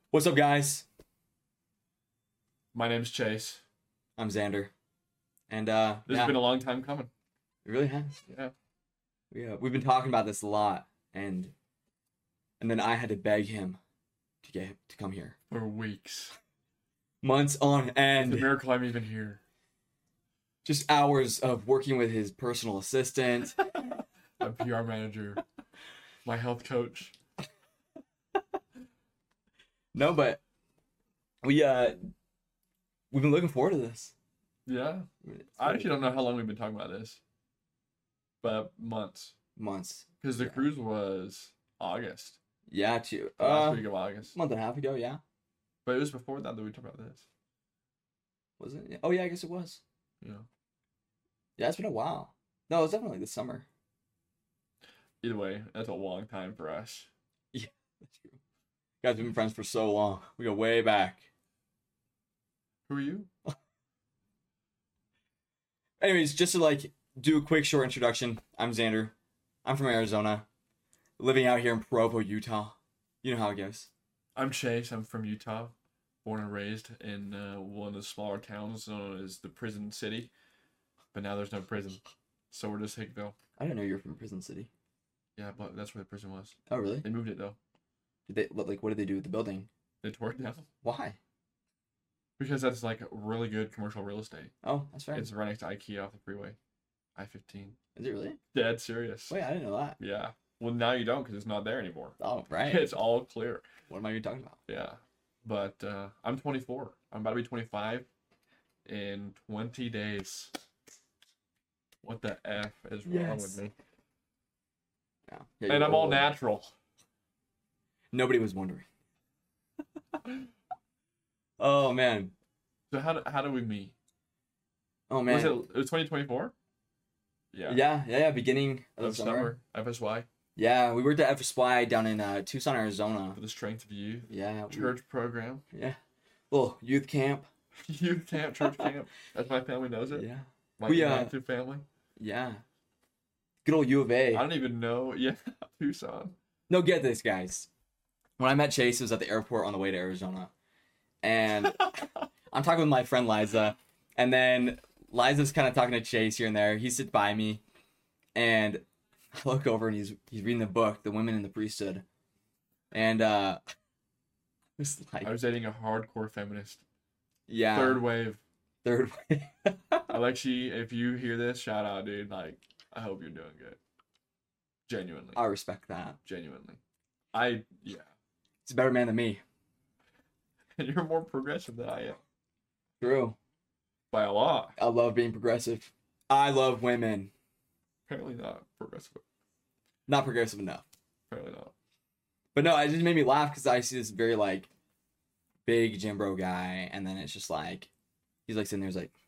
What's up, guys? My name's Chase. I'm Xander, and This has been a long time coming. it really has. Yeah. We've been talking about this a lot, and then I had to beg him to get him to come here. For weeks. Months on It's a end, miracle I'm even here. just hours of working with his personal assistant. My PR manager. My health coach. No, but we've been looking forward to this. Yeah. I actually don't know how long we've been talking about this. But months. Months. Because the cruise was August. Yeah, too. Last week of August. Month and a half ago, yeah. But it was before that we talked about this. Was it? Yeah. Oh yeah, I guess it was. Yeah. Yeah, it's been a while. No, it was definitely this summer. Either way, that's a long time for us. That's true. Guys, we've been friends for so long. We go way back. Who are you? Anyways, just to do a quick short introduction, I'm Xander. I'm from Arizona, living out here in Provo, Utah. You know how it goes. I'm Chase. I'm from Utah. Born and raised in one of the smaller towns known as the Prison City. But now there's no prison. So we're just Hickville. I didn't know you were from Prison City. Yeah, but that's where the prison was. Oh, really? They moved it though. Did they what did they do with the building? They tore it down. Why? Because that's like really good commercial real estate. Oh, that's right. It's right next to IKEA off the freeway. I-15. Is it really? Dead serious. Wait, I didn't know that. Yeah. Well, now you don't because it's not there anymore. Oh, right. It's all clear. What am I even talking about? Yeah. But I'm 24. I'm about to be 25 in 20 days. What the F is wrong with me? Yeah, And you're I'm all old. natural. Nobody was wondering. Oh, man. So how do we meet? Oh, man. Was it was 2024? Yeah. Yeah. Beginning of Of summer. FSY Yeah, we worked at FSY down in Tucson, Arizona. for the Strength of Youth Yeah. church program. Yeah. Little youth camp. Youth camp, church camp. As my family knows it. Yeah. My We, active family. Yeah. Good old U of A. I don't even know. Yeah, Tucson. No, get this, guys. When I met Chase, it was at the airport on the way to Arizona. And I'm talking with my friend Liza. And then Liza's kind of talking to Chase here and there. He sits by me. And I look over and he's reading the book, The Women in the Priesthood. And it's like, I was dating a hardcore feminist. yeah. Third wave. Third way. Alexi, if you hear this, shout out, dude. Like, I hope you're doing good. Genuinely. I respect that. Genuinely. Yeah. He's a better man than me. And you're more progressive than I am. True. By a lot. I love being progressive. I love women. Apparently not progressive. Not progressive enough. Apparently not. But no, it just made me laugh because I see this very big gym bro guy, and then it's just he's sitting there, he's like,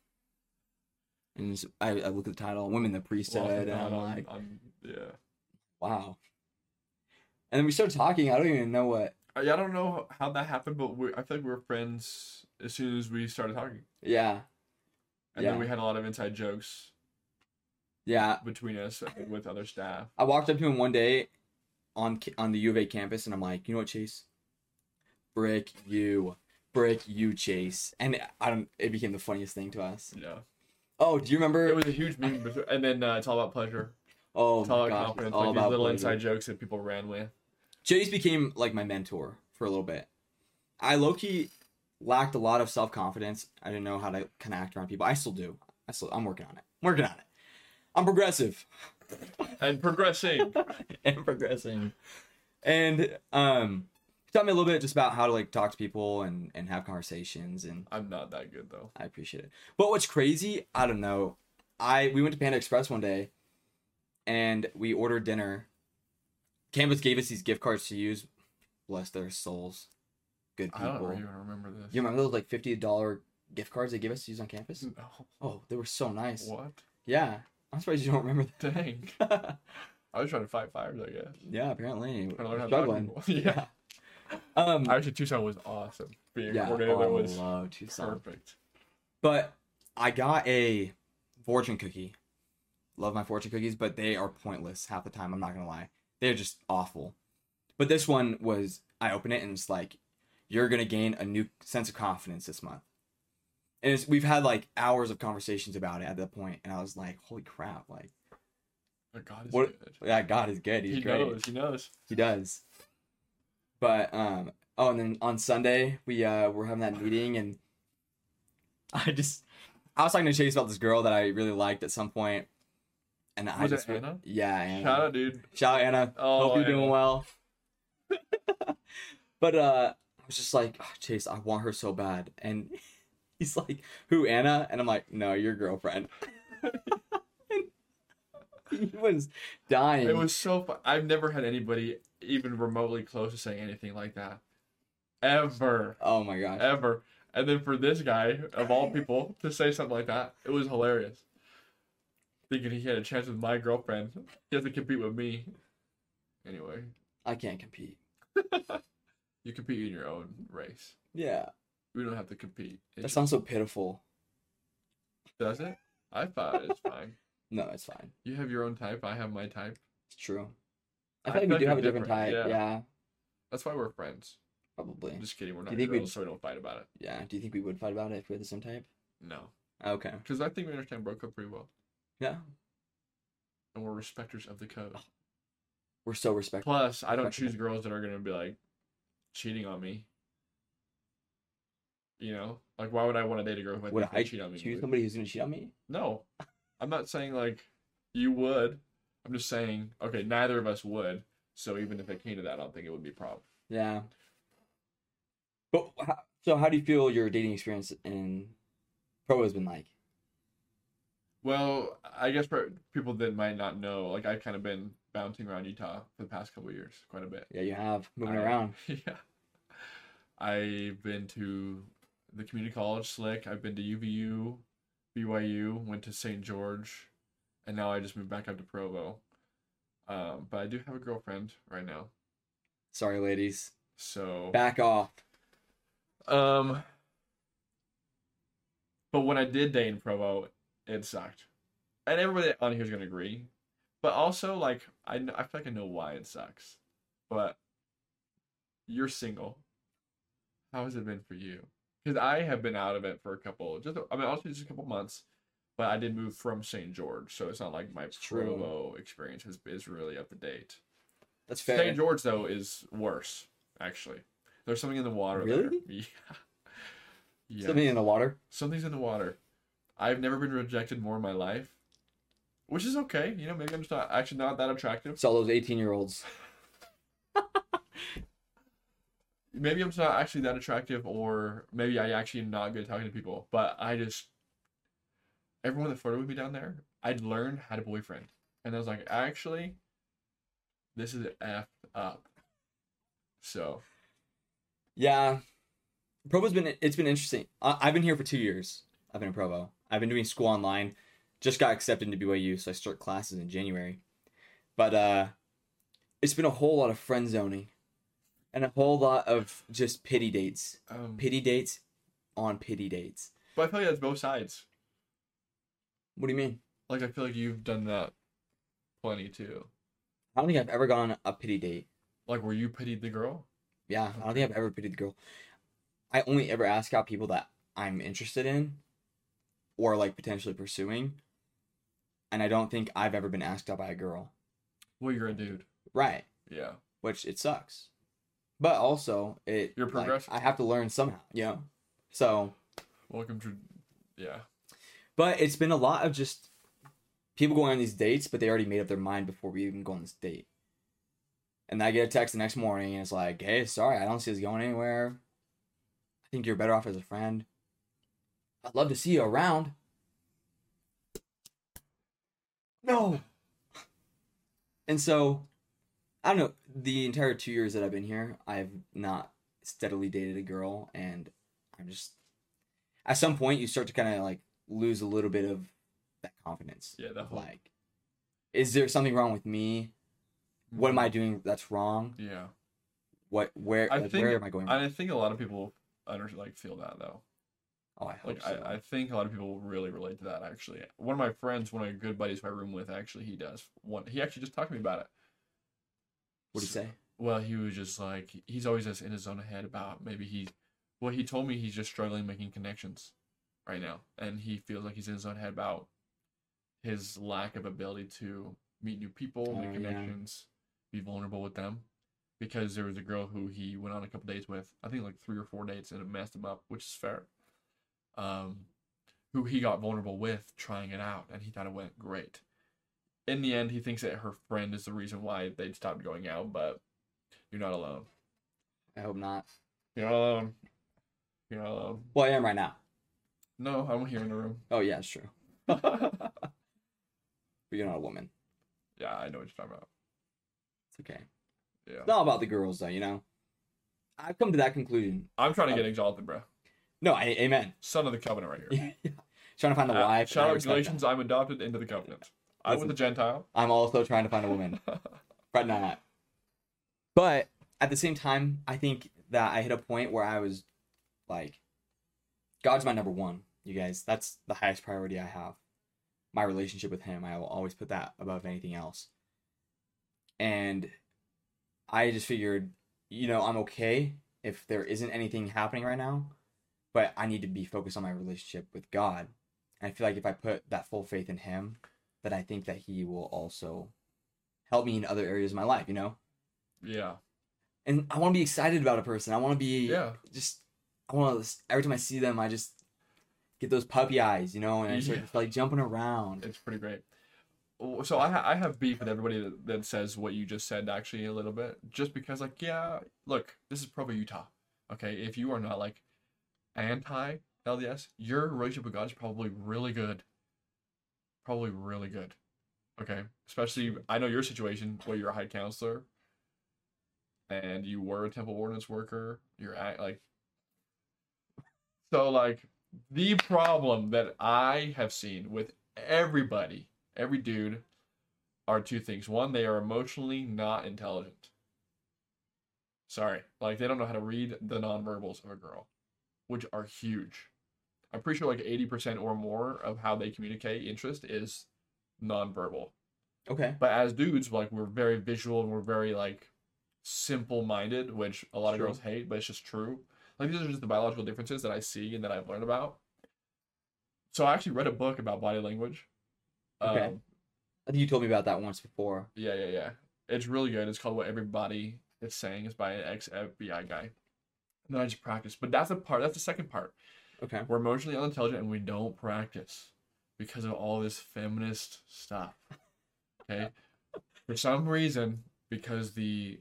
and I look at the title, Women in the Priesthood, and I'm like, yeah. wow. And then we started talking. I don't even know what. I don't know how that happened, but I feel like we were friends as soon as we started talking. Yeah. And then we had a lot of inside jokes. Yeah. Between us with other staff. I walked up to him one day on the U of A campus, and I'm like, you know what, Chase? Brick you, Chase. And it became the funniest thing to us. Yeah. Oh, do you remember? It was a huge meme. And then It's All About Pleasure. Oh, it's all my about gosh, confidence. all Like about these little pleasure. inside jokes that people ran with. Chase became my mentor for a little bit. I low-key lacked a lot of self-confidence. I didn't know how to kind of act around people. I still do. I'm working on it. I'm progressive. And progressing. And progressing. And tell me a little bit just about how to talk to people and have conversations. And I'm not that good though. I appreciate it. But what's crazy, I don't know. We went to Panda Express one day and we ordered dinner. Campus gave us these gift cards to use. Bless their souls. Good people. I don't even remember this. You remember those $50 gift cards they gave us to use on campus? No. Oh, they were so nice. What? Yeah. I'm surprised you don't remember that. Dang. I was trying to fight fires, I guess. Yeah, apparently. Trying to learn how to Struggling. talk to people. Yeah. Actually, Tucson was awesome. Being Yeah. coordinated Oh, was love Tucson. perfect. But I got a fortune cookie. Love my fortune cookies, but they are pointless half the time. I'm not going to lie. They're just awful. But this one was, I open it and it's you're gonna gain a new sense of confidence this month. And we've had like hours of conversations about it at that point, and I was like, holy crap, like, But God is what? good. Yeah, God is good. He's He great. knows. He knows. He does. But oh, and then on Sunday we're having that meeting, and I was talking to Chase about this girl that I really liked at some point, and I Was it just Anna? yeah, Anna. Shout out, dude. Shout out, Anna. Oh, Hope you're doing Anna. well. But I was just like, oh, Chase, I want her so bad, and he's like, who, Anna? And I'm like, no, your girlfriend. He was dying. It was so fun. I've never had anybody even remotely close to saying anything like that. Ever. Oh my gosh. Ever. And then for this guy, of all people, to say something like that, it was hilarious. Thinking he had a chance with my girlfriend. He has to compete with me. Anyway. I can't compete. You compete in your own race. Yeah. We don't have to compete. That sounds so pitiful. Does it? I thought it's fine. No, it's fine. You have your own type. I have my type. It's true. I feel like we do we're have a different type. different, Yeah. That's why we're friends. Probably. I'm just kidding. We're Do not you think girls, so we don't fight about it. Yeah. Do you think we would fight about it if we had the same type? No. Okay. Because I think we understand bro code pretty well. Yeah. And we're respecters of the code. We're so respectful. Plus, I don't Respectable. choose girls that are going to be, like, cheating on me. You know? Like, why would I want to date a girl who Would I think I would cheat on me? choose somebody who's gonna cheat on me? No. I'm not saying, like, you would. I'm just saying, okay, neither of us would. So even if it came to that, I don't think it would be a problem. Yeah. But so how do you feel your dating experience in pro has been like? Well, I guess for people that might not know, like, I've kind of been bouncing around Utah for the past couple of years, quite a bit. Yeah, you have moving I- around. Yeah. I've been to the community college, Slick. I've been to UVU, BYU, went to St. George, and now I just moved back up to Provo. But I do have a girlfriend right now. Sorry, ladies. So Back off. but when I did date in Provo, it sucked. And everybody on here is gonna agree. But also, like, I feel like I know why it sucks. But you're single. How has it been for you? Because I have been out of it for honestly, just a couple months. But I did move from St. George, so it's not like my true. Provo experience is really up to date. That's fair. St. George, though, is worse, actually. There's something in the water there. Really? Yeah. Yeah. Something in the water. Something's in the water. I've never been rejected more in my life, which is okay. You know, maybe I'm just not that attractive. It's all those 18-year-olds. Maybe I'm just not actually that attractive, or maybe I actually am not good at talking to people. But everyone that flirted with me down there, I'd learned how to boyfriend. And I was like, actually, this is effed up. So. Yeah. It's been interesting. I've been here for 2 years. I've been in Provo. I've been doing school online. Just got accepted into BYU, so I start classes in January. But it's been a whole lot of friend zoning. And a whole lot of just pity dates. Pity dates on pity dates. But I feel like that's both sides. What do you mean? Like, I feel like you've done that plenty, too. I don't think I've ever gone on a pity date. Like, where you pitied the girl? Yeah, I don't think I've ever pitied the girl. I only ever ask out people that I'm interested in or, like, potentially pursuing. And I don't think I've ever been asked out by a girl. Well, you're a dude. Right. Yeah. Which, it sucks. But also, You're progressive. I have to learn somehow, you know? So. Welcome to. Yeah. But it's been a lot of just people going on these dates, but they already made up their mind before we even go on this date. And I get a text the next morning, and it's like, hey, sorry, I don't see us going anywhere. I think you're better off as a friend. I'd love to see you around. No. And so, I don't know, the entire 2 years that I've been here, I've not steadily dated a girl, and I'm just, at some point, you start to kind of, like, lose a little bit of that confidence. Yeah, that whole. Like, is there something wrong with me? What am I doing that's wrong? Yeah. Where am I going wrong? I think a lot of people feel that, though. Oh, I hope Like, so. I think a lot of people really relate to that, actually. One of my friends, one of my good buddies who I room with, actually, he does. He actually just talked to me about it. What did he say? Well, he was just like he's always just in his own head about maybe he told me he's just struggling making connections right now, and he feels like he's in his own head about his lack of ability to meet new people, make connections, be vulnerable with them. Because there was a girl who he went on a couple dates with, I think like 3 or 4 dates, and it messed him up, which is fair. Who he got vulnerable with trying it out, and he thought it went great. In the end, he thinks that her friend is the reason why they'd stopped going out, but you're not alone. I hope not. You're not alone. You're not alone. Well, I am right now. No, I'm here in the room. Oh, yeah, it's true. But you're not a woman. Yeah, I know what you're talking about. It's okay. Yeah. It's not about the girls, though, you know? I've come to that conclusion. I'm trying to get exalted, bro. No, amen. Son of the covenant right here. Trying to find a wife. Shout out Galatians, I'm adopted into the covenant. I'm with a Gentile. I'm also trying to find a woman. Right now. But at the same time, I think that I hit a point where I was like, God's my number one, you guys. That's the highest priority I have. My relationship with him. I will always put that above anything else. And I just figured, you know, I'm okay if there isn't anything happening right now, but I need to be focused on my relationship with God. And I feel like if I put that full faith in him, then I think that he will also help me in other areas of my life, you know? Yeah. And I want to be excited about a person. I want to be I want to, every time I see them, I just get those puppy eyes, you know, and I start like jumping around. It's pretty great. So I have beef with everybody that says what you just said, actually, a little bit, just because, like, yeah, look, this is Provo, Utah. Okay, if you are not like anti LDS, your relationship with God is probably really good. Probably really good. Okay, especially I know your situation where you're a high counselor, and you were a temple ordinance worker. You're at like, so like the problem that I have seen with everybody. Every dude are two things. One, they are emotionally not intelligent. Sorry. Like, they don't know how to read the nonverbals of a girl, which are huge. I'm pretty sure like 80% or more of how they communicate interest is nonverbal. Okay. But as dudes, like, we're very visual and we're very, like, simple-minded, which a lot of girls hate, but it's just true. Like, these are just the biological differences that I see and that I've learned about. So I actually read a book about body language. Okay. I think you told me about that once before. Yeah. It's really good. It's called What Everybody Is Saying. It's by an ex-FBI guy. And then I just practice. But that's the second part. Okay. We're emotionally unintelligent and we don't practice because of all this feminist stuff. Okay? For some reason, because the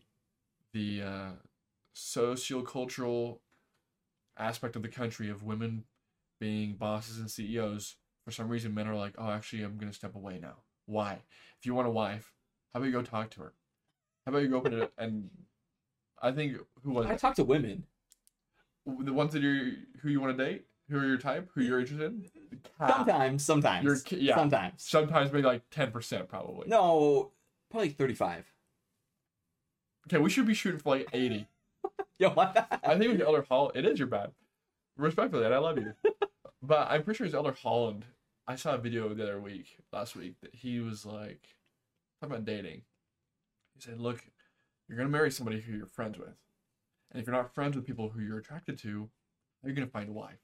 sociocultural aspect of the country of women being bosses and CEOs, for some reason, men are like, oh, actually, I'm going to step away now. Why? If you want a wife, how about you go talk to her? How about you go open it and I think, who was it? I talk to women. The ones that who you want to date? Who are your type? Who you're interested in? Sometimes. Sometimes maybe like 10% probably. No, probably 35. Okay, we should be shooting for like 80. Yo, what? I think with Elder Hall, it is your bad. Respectfully, and I love you. But I'm pretty sure it's Elder Holland. I saw a video last week, that he was like, talking about dating. He said, look, you're going to marry somebody who you're friends with. And if you're not friends with people who you're attracted to, how are you going to find a wife?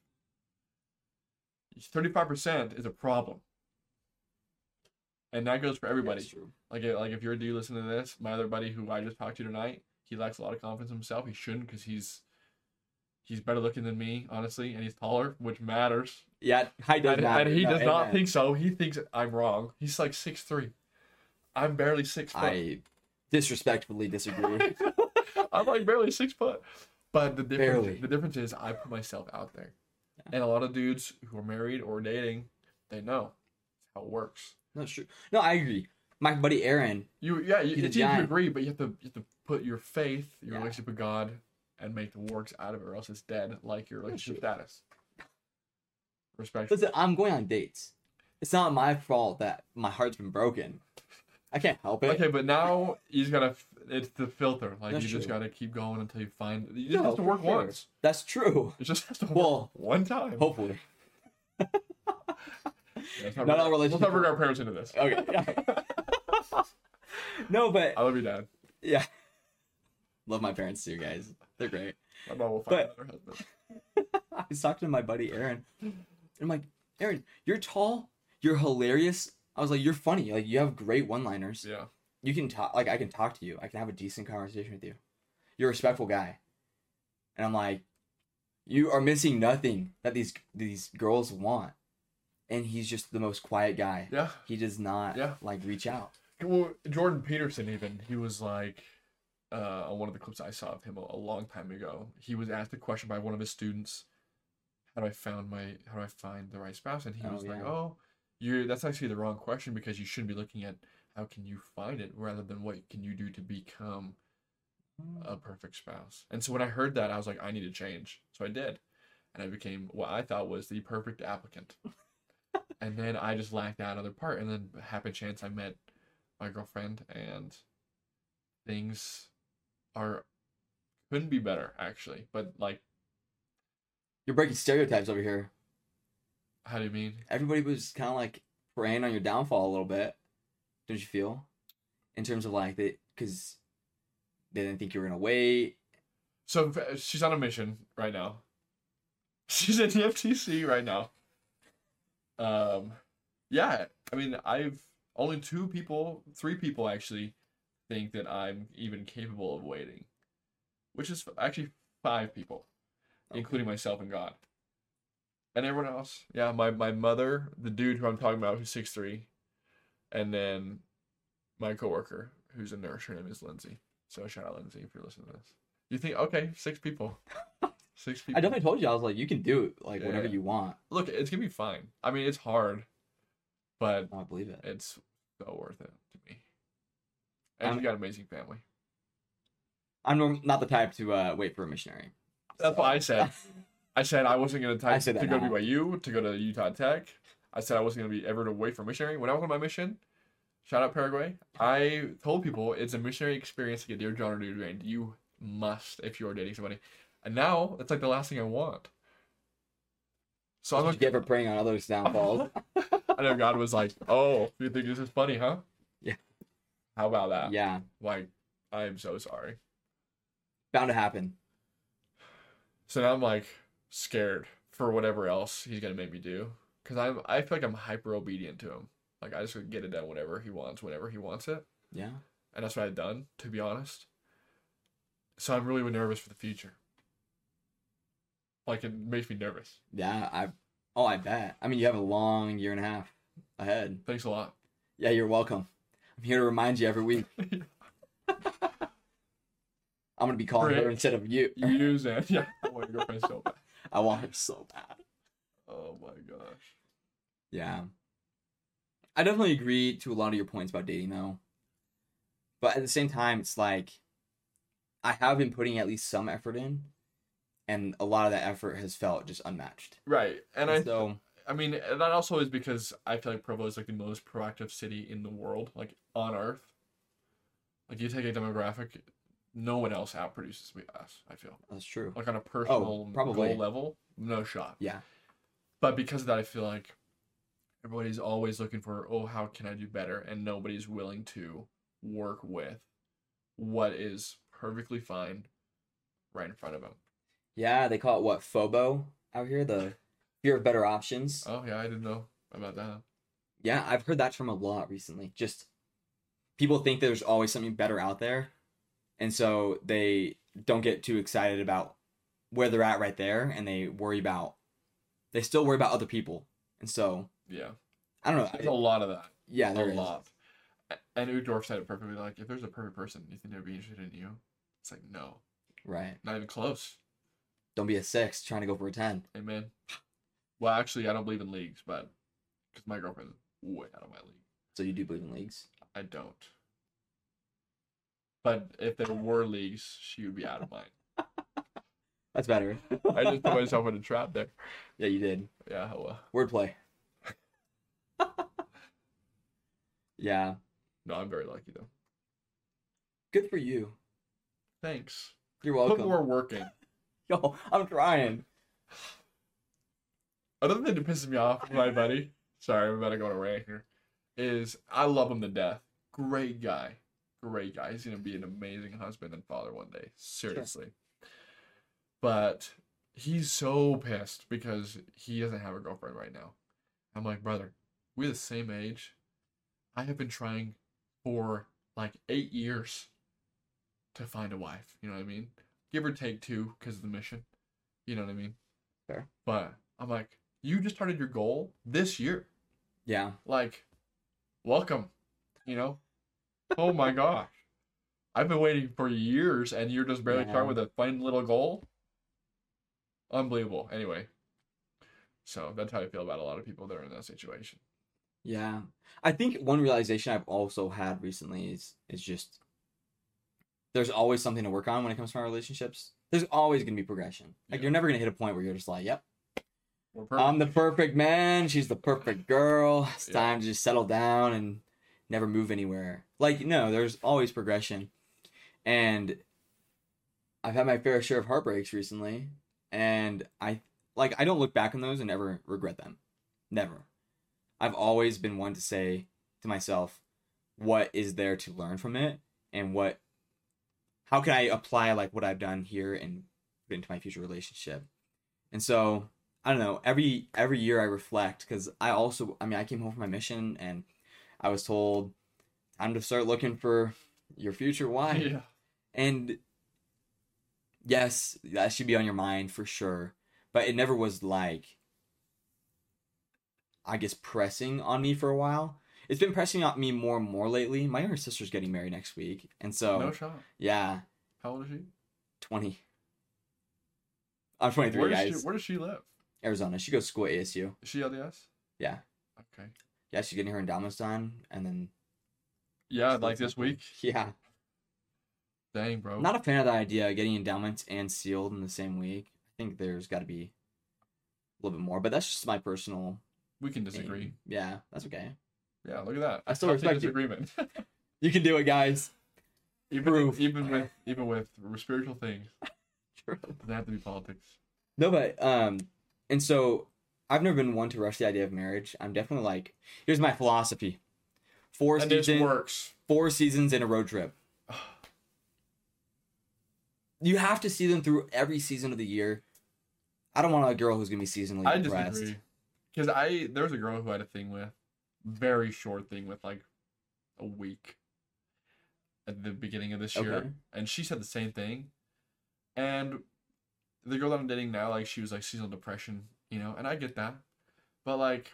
35% is a problem. And that goes for everybody. That's true. Like if you're a dude listening to this, my other buddy who I just talked to tonight, he lacks a lot of confidence in himself. He shouldn't, because he's better looking than me, honestly, and he's taller, which matters. Yeah, height does matter. And he does not think so. He thinks I'm wrong. He's like 6'3". I'm barely 6 foot. I disrespectfully disagree. I'm like barely 6 foot. But the difference is I put myself out there. Yeah. And a lot of dudes who are married or dating, they know how it works. That's true. No, I agree. My buddy Aaron. It's easy to agree, but you have to put your faith, your relationship with God, and make the works out of it, or else it's dead, like your relationship status. Respect. Listen, I'm going on dates. It's not my fault that my heart's been broken. I can't help it. Okay, but now you just gotta. It's the filter. Like, That's you just true. gotta keep going until you find. You just have to work once. That's true. It just has to work one time. Hopefully. Not all relationships. Let's not bring our parents into this. Okay. No, but I love your dad. Yeah. Love my parents too, guys. They're great. My mom will find But- another husband. I was talking to my buddy Aaron. And I'm like, Aaron, you're tall. You're hilarious. I was like, you're funny. Like, you have great one-liners. Yeah. You can talk. Like, I can talk to you. I can have a decent conversation with you. You're a respectful guy. And I'm like, you are missing nothing that these girls want. And he's just the most quiet guy. Yeah. He does not Yeah. like reach out. Well, Jordan Peterson even, he was like, on one of the clips I saw of him a long time ago, he was asked a question by one of his students, how do I find the right spouse? And he Oh, was like, yeah. oh, that's actually the wrong question, because you shouldn't be looking at how can you find it rather than what can you do to become a perfect spouse. And so when I heard that, I was like, I need to change. So I did. And I became what I thought was the perfect applicant. And then I just lacked that other part. And then happen chance I met my girlfriend, and things couldn't be better, actually. But like, You're breaking stereotypes over here. how do you mean? Everybody was kind of like preying on your downfall a little bit. Don't you feel? In terms of like because they didn't think you were gonna wait. So she's on a mission right now. She's in the FTC right now. Yeah, I mean, I've only 3 people actually think that I'm even capable of waiting, which is actually 5 people, including myself and God. And everyone else, yeah, my mother, the dude who I'm talking about, who's 6'3", and then my coworker, who's a nurse. Her name is Lindsay. So shout out Lindsay if you're listening to this. You think, okay, 6 people. 6 people. I definitely told you I was like, you can do it, like Yeah. whatever you want. Look, it's gonna be fine. I mean, it's hard, but I believe it. it's so worth it to me. And you got an amazing family. I'm not the type to wait for a missionary. That's what I said. I said I wasn't gonna I say that to go to now. BYU, to go to Utah Tech. I said I wasn't gonna be ever to wait for a missionary. When I was on my mission, shout out Paraguay, I told people it's a missionary experience to get Dear John or Dear Dwayne. You must if you are dating somebody. And now that's like the last thing I want. So I'm What like, you get for preying on others' downfalls. I know God was like, "Oh, you think this is funny, huh?" Yeah. How about that? Yeah, Like, I am so sorry. bound to happen. So now I'm like scared for whatever else he's gonna make me do, because I feel like I'm hyper obedient to him. Like I just would get it done whenever he wants it, Yeah. and that's what I've done, to be honest. So I'm really nervous for the future. Like it makes me nervous. Yeah, I bet. I mean, you have a long year and a half ahead. Thanks a lot. Yeah, you're welcome. I'm here to remind you every week. I'm gonna be calling her Great. instead of you. You Zan, yeah. I want your girlfriend so bad. I want her so bad. Oh my gosh. Yeah. I definitely agree to a lot of your points about dating though. But at the same time, it's like I have been putting at least some effort in, and a lot of that effort has felt just unmatched. Right, and I I mean, that also is because I feel like Provo is like the most proactive city in the world, like on Earth. Like you take a demographic, no one else outproduces us. I feel that's true. like on a personal probably. goal level, no shot. Yeah. But because of that, I feel like everybody's always looking for, oh, how can I do better, and nobody's willing to work with what is perfectly fine right in front of them. Yeah, they call it what, FOBO out here, the fear of better options. Oh yeah, I didn't know about that. Yeah, I've heard that from a lot recently. Just people think there's always something better out there, and so they don't get too excited about where they're at right there, and they still worry about other people. And so, Yeah, I don't know. there's a lot of that. Yeah, A there is. lot. And Udorf said it perfectly. Like, if there's a perfect person, you think they'd be interested in you? It's like, no, Right. not even close. Don't be a 6 trying to go for a 10. Amen. Well, actually, I don't believe in leagues, but because my girlfriend's way out of my league, So you do believe in leagues? I don't. But if there were leagues, she would be out of mine. That's better. I just put myself in a trap there. Yeah, you did. Yeah. Well, Wordplay. Yeah. no, I'm very lucky though. Good for you. Thanks. You're Put welcome. more work in. Yo, I'm trying. Another thing that pisses me off, my buddy. Sorry, I'm about to go on a rant here. Is I love him to death. Great guy. great guy. He's gonna be an amazing husband and father one day. Seriously. But he's so pissed because he doesn't have a girlfriend right now. I'm like, brother, we're the same age. I have been trying for like 8 years to find a wife. You know what I mean? Give or take 2 because of the mission. You know what I mean? Fair. But I'm like, you just started your goal this year. Yeah. Like, welcome. You know? Oh my gosh. I've been waiting for years and you're just barely starting with a fine little goal. Unbelievable. Anyway. So that's how I feel about a lot of people that are in that situation. Yeah. I think one realization I've also had recently is just there's always something to work on when it comes to our relationships. There's always going to be progression. Like, you're never going to hit a point where you're just like, yep, I'm the perfect man. She's the perfect girl. It's time to just settle down and never move anywhere. Like, no, there's always progression. And I've had my fair share of heartbreaks recently. And I don't look back on those and ever regret them. Never. I've always been one to say to myself, what is there to learn from it? And how can I apply like what I've done here and put it into my future relationship? And so, I don't know, every year I reflect, because I came home from my mission and I was told, time to start looking for your future wife. Yeah. And yes, that should be on your mind for sure. But it never was like, I guess, pressing on me for a while. It's been pressing on me more and more lately. My younger sister's getting married next week. And so... No shot. Yeah. How old is she? 20. I'm 23, guys. Where does she live? Arizona. She goes to school at ASU. Is she LDS? Yeah. Okay. Yeah, she's getting her endowments done, and then... Yeah, like this week? Yeah. Dang, bro. Not a fan of the idea of getting endowments and sealed in the same week. I think there's got to be a little bit more, but that's just my personal... We can disagree. thing. Yeah, that's okay. Yeah, look at that. I still respect disagreement. You can do it, guys. Even with spiritual things. True. Doesn't have to be politics. No, but and so I've never been one to rush the idea of marriage. I'm definitely like, here's my philosophy: This works. 4 seasons in a road trip. You have to see them through every season of the year. I don't want a girl who's gonna be seasonally depressed. I disagree. Because there was a girl who I had a thing with, very short thing with like a week at the beginning of this year, and she said the same thing. And the girl that I'm dating now, like, she was like seasonal depression, you know, and I get that, but like,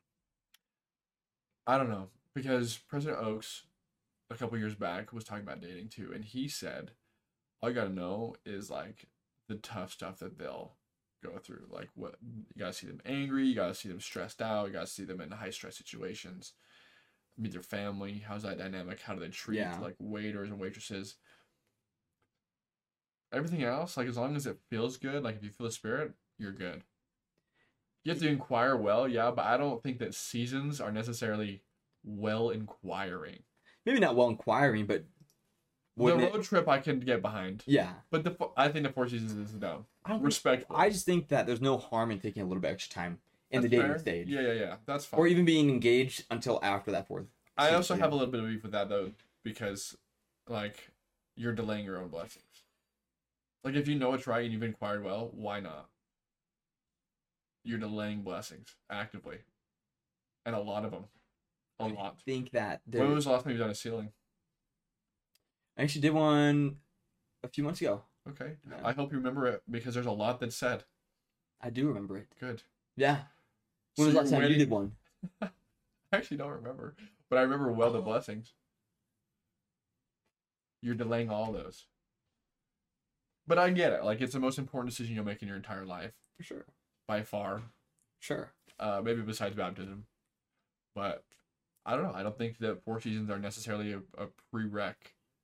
I don't know, because President Oaks a couple years back was talking about dating too, and he said, all you gotta know is like the tough stuff that they'll go through. Like, what you gotta see them angry, you gotta see them stressed out, you gotta see them in high stress situations, meet their family, how's that dynamic, how do they treat like waiters and waitresses. Everything else, like, as long as it feels good, like if you feel the spirit, you're good. You have to inquire well, yeah, but I don't think that seasons are necessarily well inquiring. Maybe not well inquiring, but the road trip I can get behind. Yeah. But I think the 4 seasons is dumb. Respectful. I just think that there's no harm in taking a little bit extra time in the dating stage. Yeah. That's fine. Or even being engaged until after that 4th. I also have a little bit of beef with that, though, because, like, you're delaying your own blessings. Like, if you know it's right and you've inquired well, why not? You're delaying blessings actively. And a lot of them. A lot. I think that... When was the last time you've done a sealing? I actually did one a few months ago. Okay. Yeah. I hope you remember it, because there's a lot that's said. I do remember it. Good. Yeah. When was the last time you did one? I actually don't remember. But I remember well the blessings. You're delaying all those. But I get it. Like, it's the most important decision you'll make in your entire life. For sure. By far. Sure. Maybe besides baptism. But I don't know. I don't think that 4 seasons are necessarily a prereq.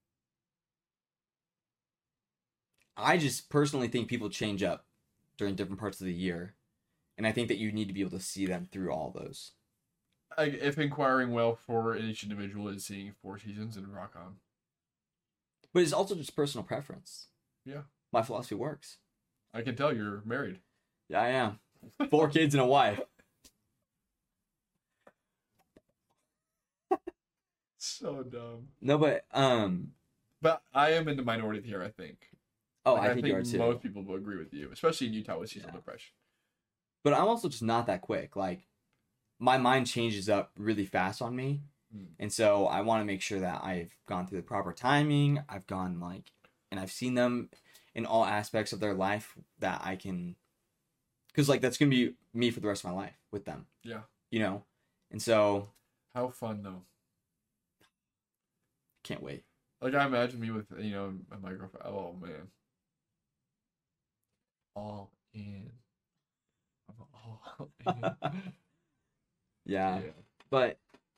I just personally think people change up during different parts of the year. And I think that you need to be able to see them through all those. If inquiring well for each individual is seeing 4 seasons, and rock on. But it's also just personal preference. Yeah. My philosophy works. I can tell you're married. Yeah, I am. 4 kids and a wife. So dumb. No, but But I am in the minority here, I think. oh, Like, I think you are too. most people will agree with you, especially in Utah with seasonal Yeah. depression. But I'm also just not that quick. Like, my mind changes up really fast on me. And so I want to make sure that I've gone through the proper timing. I've gone like, and I've seen them in all aspects of their life that I can, because like that's gonna be me for the rest of my life with them. Yeah. You know, and so How fun though. can't wait. Like I imagine me with my girlfriend. Oh man. All in. I'm all in. Yeah, but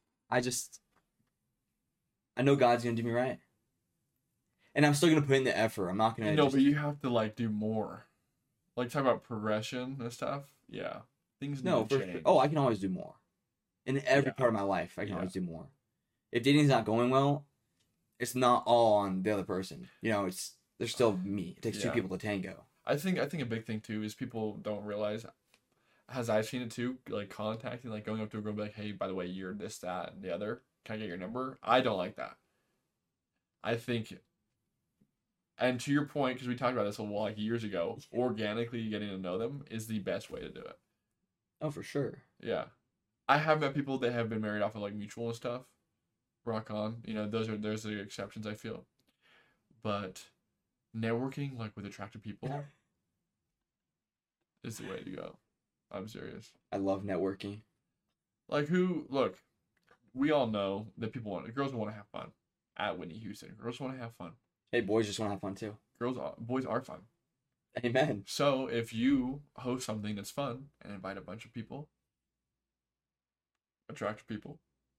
I know God's gonna do me right, and I'm still gonna put in the effort. I'm not gonna. No, but you have to like do more. Like talk about progression and stuff. Yeah, things No, need to for change. sure. Oh, I can always do more. In every Yeah. part of my life, I can Yeah. always do more. If dating's not going well, it's not all on the other person. You know, there's still me. It takes two Yeah. people to tango. I think a big thing too is people don't realize, as I've seen it too, like contacting, like going up to a girl and be like, hey, by the way, you're this, that, and the other. Can I get your number? I don't like that. I think, and to your point, because we talked about this a while, like years ago, organically getting to know them is the best way to do it. Oh, for sure. Yeah. I have met people that have been married off of like mutual and stuff. Rock on. There's the exceptions I feel. But networking like with attractive people is the way to go. I'm serious. I love networking. Like we all know that girls want to have fun at Whitney Houston. Girls want to have fun. Hey, boys just want to have fun too. Boys are fun. Amen. So if you host something that's fun and invite a bunch of people, attractive people,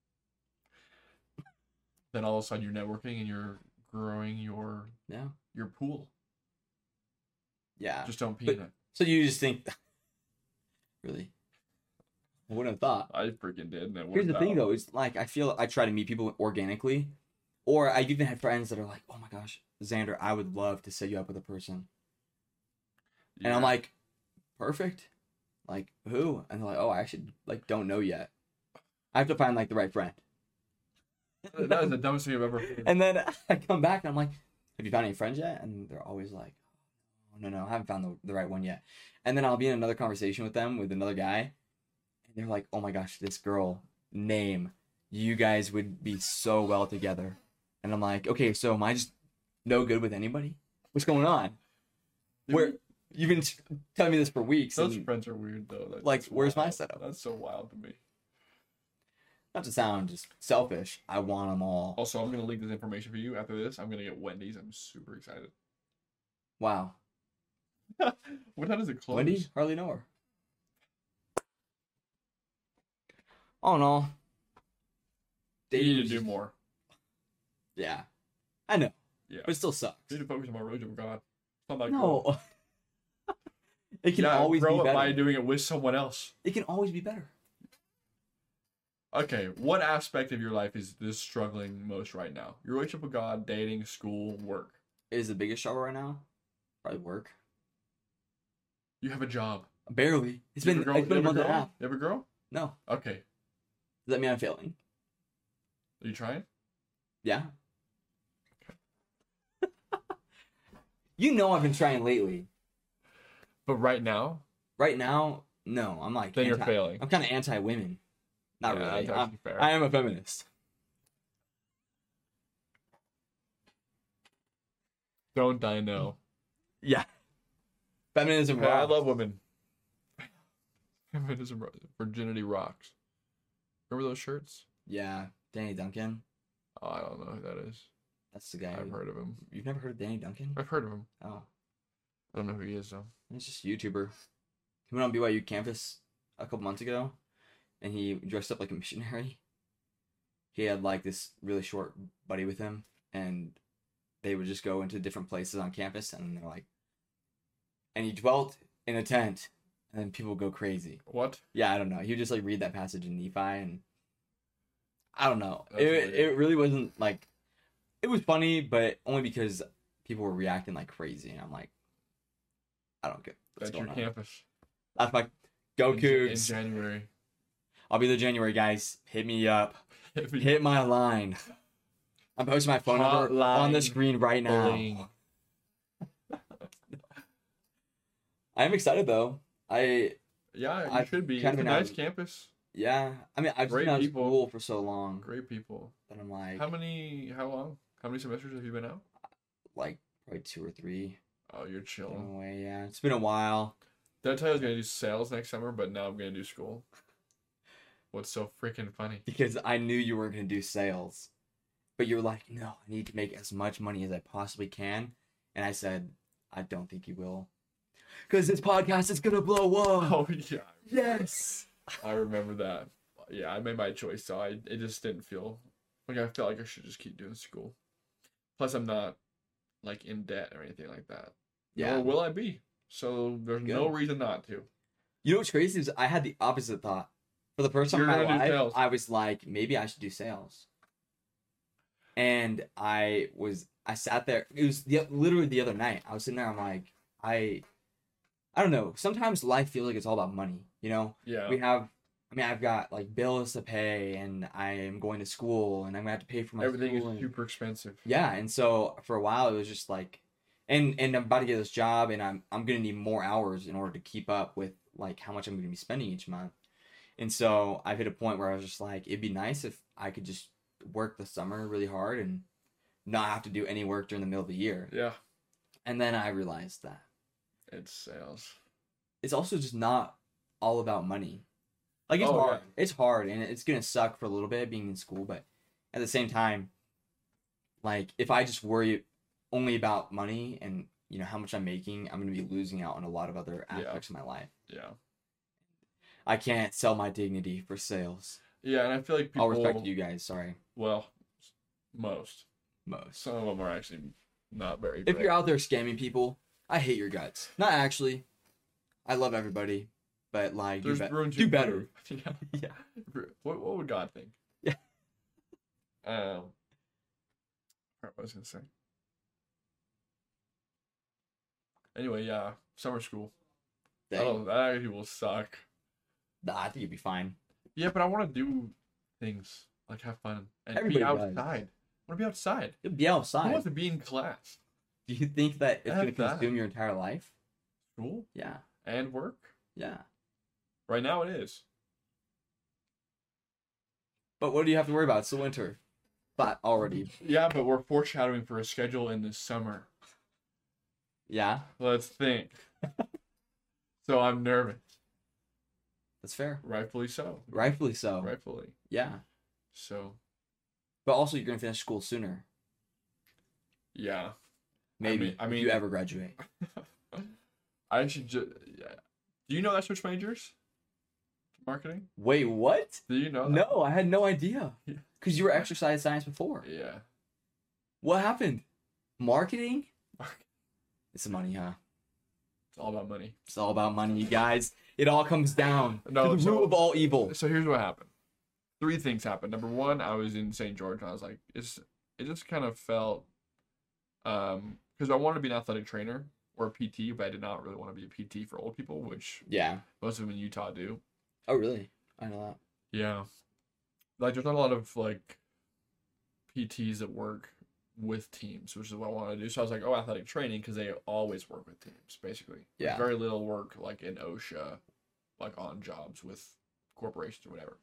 then all of a sudden you're networking and you're growing your pool. Yeah. Just don't But- peanut. So you just think, really? I wouldn't have thought. I freaking did. And it Here's the worked thing, out. though, is like I feel I try to meet people organically, or I've even had friends that are like, "Oh my gosh, Xander, I would love to set you up with a person," and I'm Yeah. like, "Perfect." Like who? And they're like, "Oh, I actually like don't know yet. I have to find like the right friend." That is the dumbest thing I've ever heard. And then I come back and I'm like, "Have you found any friends yet?" And they're always like, "Oh, no, I haven't found the right one yet." And then I'll be in another conversation with them with another guy, and they're like, "Oh my gosh, this girl name, you guys would be so well together." And I'm like, "Okay, so am I just no good with anybody? What's going on? Where you've been telling me this for weeks?" Those And friends are weird though. like, where's my wild. setup? That's so wild to me. not to sound just selfish, I want them all. Also, I'm gonna leak this information for you. After this, I'm gonna get Wendy's. I'm super excited. Wow. What time does it close? Wendy? Hardly know her. All in all, You need to dating do is- more. Yeah, I know. Yeah. But it still sucks. You need to focus on my road of God. It's not that No. It can yeah, always grow be up better. by doing it with someone else. It can always be better. Okay, what aspect of your life is this struggling most right now? Your relationship with God, dating, school, work. Is the biggest struggle right now? Probably work. You have a job. Barely. It's You been have a girl? it's been a You have month and a girl? half. You have a girl? No. Okay. Does that mean I'm failing? Are you trying? Yeah. You know I've been trying lately. But right now, Right now, no. I'm like then you're failing. I'm kind of anti-women. Not Yeah, really. that's actually fair. I am a feminist. Don't I know? Yeah. Feminism Okay, I rocks. love women. Feminism, virginity rocks. Remember those shirts? Yeah. Danny Duncan. Oh, I don't know who that is. That's the guy. I've heard of him. You've never heard of Danny Duncan? I've heard of him. Oh. I don't know who he is though. He's just a YouTuber. He went on BYU campus a couple months ago, and he dressed up like a missionary. He had like this really short buddy with him, and they would just go into different places on campus, and they're like, and he dwelt in a tent, and then people would go crazy. What? Yeah, I don't know. He would just like read that passage in Nephi, and I don't know. That's weird. It really wasn't like, it was funny, but only because people were reacting like crazy, and I'm like, I don't get what's That's your going on. campus. That's my go In Cougs. January. I'll be there January, guys. Hit me up. If you- Hit my line. I'm posting my phone number on the screen right now. Bling. I'm excited though. Yeah, you I've should be. kind It's of a been nice out- campus. Yeah, I mean, I've just Great been out of people. school for so long Great people. that I'm like, How long? How many semesters have you been out? like probably 2 or 3 Oh, you're in chilling. a way. Yeah, it's been a while. Did I tell you I was gonna do sales next summer, but now I'm gonna do school? What's so freaking funny? Because I knew you weren't going to do sales. But you were like, no, I need to make as much money as I possibly can. And I said, I don't think you will. Because this podcast is going to blow up. Oh yeah, Yes. I remember that. Yeah, I made my choice, so it just didn't feel like I felt like I should just keep doing school. Plus, I'm not like in debt or anything like that. Yeah. Nor will I be. So there's no Good. reason not to. You know what's crazy is I had the opposite thought. For the first time in You're my gonna do life, sales. I was like, maybe I should do sales. And I sat there. It was literally the other night. I was sitting there. I'm like, I don't know. Sometimes life feels like it's all about money. You know, Yeah. I've got like bills to pay, and I am going to school, and I'm gonna have to pay for my Everything school is and- super expensive. Yeah, and so for a while it was just like, and I'm about to get this job, and I'm gonna need more hours in order to keep up with like how much I'm gonna be spending each month. And so I've hit a point where I was just like, it'd be nice if I could just work the summer really hard and not have to do any work during the middle of the year. Yeah. And then I realized that It's sales. it's also just not all about money. Like it's Oh, hard. yeah. It's hard, and it's gonna suck for a little bit being in school, but at the same time, like if I just worry only about money and you know how much I'm making, I'm gonna be losing out on a lot of other Yeah. aspects of my life. Yeah. I can't sell my dignity for sales. Yeah, and I feel like people. All respect to you guys. Sorry, Well, most. most. Some of them are actually not very. If great. you're out there scamming people, I hate your guts. Not actually. I love everybody, but like There's room to do better. improve. Yeah. Yeah. What would God think? Yeah. What was I gonna say? Anyway, yeah, summer school. Dang. Oh, that actually will suck. Nah, I think you'd be fine. Yeah, but I want to do things like have fun and Everybody be does. outside. I want to be outside. You'd be Who outside. wants to be in class, Do you think that it's gonna F that. consume your entire life? school, Yeah. and work? Yeah. Right now, it is. But what do you have to worry about? It's the winter. But already. Yeah, but we're foreshadowing for a schedule in the summer. Yeah. Let's think. So I'm nervous. That's fair. Rightfully so. Rightfully so. Rightfully. Yeah. So, But also you're gonna finish school sooner. yeah. Maybe. I if mean- you ever graduate. I should just. Yeah. Do you know that switch majors? Marketing? Wait, what? Do you know that? No, I had no idea. Yeah. Because you were exercise science before. Yeah. What happened? Marketing? It's the money, huh? It's all about money. It's all about money, you guys. It all comes down No, to the so- root of all evil. So here's what happened. 3 things happened. Number 1, I was in St. George and I was like, it just kind of felt because I wanted to be an athletic trainer or a PT, but I did not really want to be a PT for old people, which Yeah. most of them in Utah do. Oh, really? I know that. Yeah. Like there's not a lot of like PTs that work with teams, which is what I want to do. So I was like, oh, athletic training, because they always work with teams, basically. Yeah. Very little work like in OSHA, like on jobs with corporations or whatever.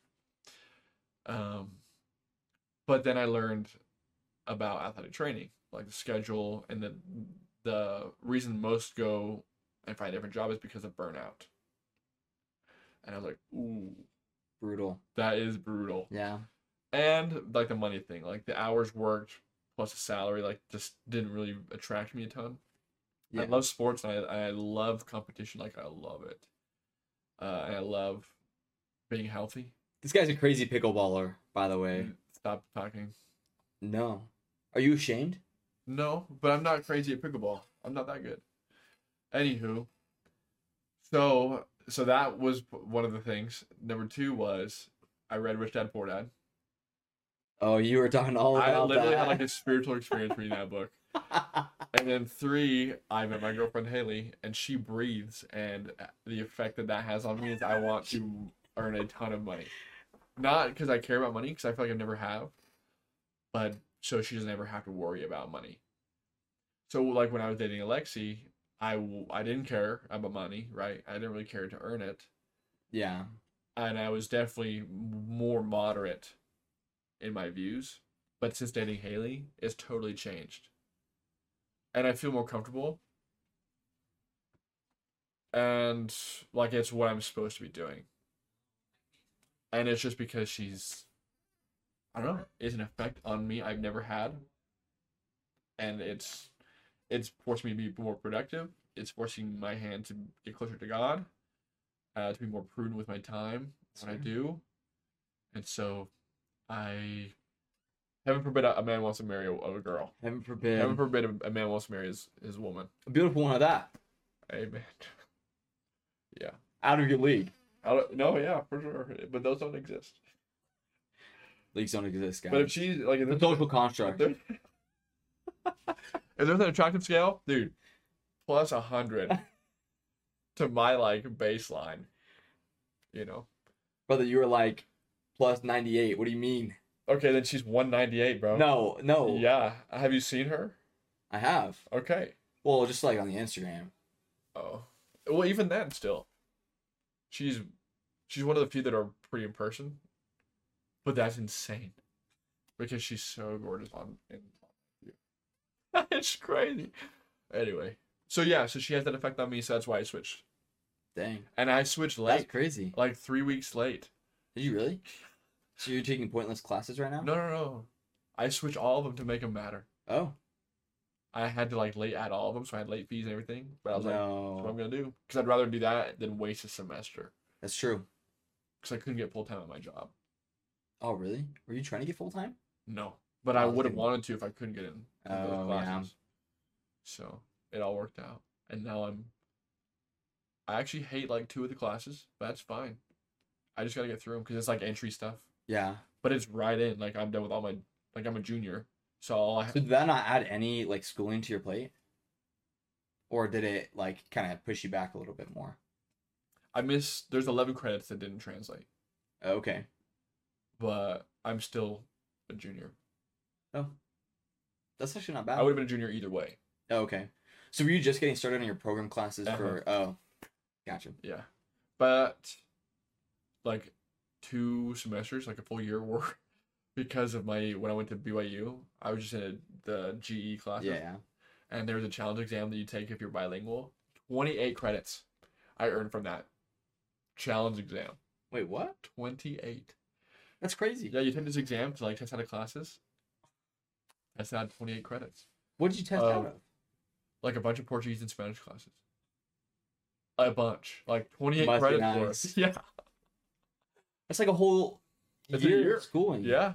But then I learned about athletic training, like the schedule, and the reason most go and find a different job is because of burnout. And I was like, ooh, Brutal. that is brutal. Yeah. And like the money thing, like the hours worked plus the salary, like just didn't really attract me a ton. Yeah. I love sports and I love competition, like I love it. And I love being healthy. This guy's a crazy pickleballer, by the way. Stop talking. No. Are you ashamed? No, but I'm not crazy at pickleball. I'm not that good. Anywho, so that was one of the things. Number 2 was I read Rich Dad Poor Dad. Oh, you were talking all about I literally that. had like a spiritual experience reading that book. And then 3, I met my girlfriend Haley, and she breathes, and the effect that has on me is I want to earn a ton of money. Not because I care about money, because I feel like I never have, but so she doesn't ever have to worry about money. So like when I was dating Alexi, I didn't care about money, right? I didn't really care to earn it, Yeah. and I was definitely more moderate in my views. But since dating Haley, it's totally changed, and I feel more comfortable, and like it's what I'm supposed to be doing. And it's just because she's, I don't know, it's an effect on me I've never had, and it's forcing me to be more productive. It's forcing my hand to get closer to God, to be more prudent with my time when I do. And so I, heaven forbid a man wants to marry a girl. Heaven forbid. Heaven forbid a man wants to marry his woman. A beautiful one of that. Amen. Yeah. Out of your league. No, yeah, for sure. But those don't exist. Leagues don't exist, guys. But if she's like, It's a social construct. If there's an attractive scale, dude, plus 100 to my like baseline, you know. Brother, you were like plus 98. What do you mean? Okay, then she's 198, bro. No. Yeah. Have you seen her? I have. Okay. Well, just like on the Instagram. Oh. Well, even then, still. She's one of the few that are pretty in person. But that's insane. Because she's so gorgeous on you. It's crazy. Anyway. So yeah, so she has that effect on me, so that's why I switched. Dang. And I switched late. That's crazy. Like 3 weeks late. Did you really? So you're taking pointless classes right now? No. I switched all of them to make them matter. Oh. I had to like late add all of them, so I had late fees and everything. But I was like, that's what I'm No. gonna do. Because I'd rather do that than waste a semester. That's true. Because I couldn't get full time at my job. Oh, really? Were you trying to get full time? No. But I Oh, would have dude. wanted to if I couldn't get in those Oh, classes. yeah. So it all worked out. And now I actually hate like 2 of the classes, but that's fine. I just gotta get through them because it's like entry stuff. Yeah. But it's right in. Like I'm done with all my, like I'm a junior. So all I So did that not add any like schooling to your plate? Or did it like kind of push you back a little bit more? there's 11 credits that didn't translate. Okay. But I'm still a junior. Oh. That's actually not bad. I would have been a junior either way. Oh, okay. So were you just getting started on your program classes for oh, gotcha. Yeah. But like 2 semesters, like a full year were because of when I went to BYU, I was just in the GE classes. Yeah. And there was a challenge exam that you take if you're bilingual. 28 credits I earned from that challenge exam. Wait, what? 28. That's crazy. Yeah, you take this exam to like test out of classes. That's out 28 credits. What did you test out of? Like a bunch of Portuguese and Spanish classes. A bunch. Like 28 Must be credits nice. worth. Yeah. That's like a whole It's a year year. of schooling. Yeah.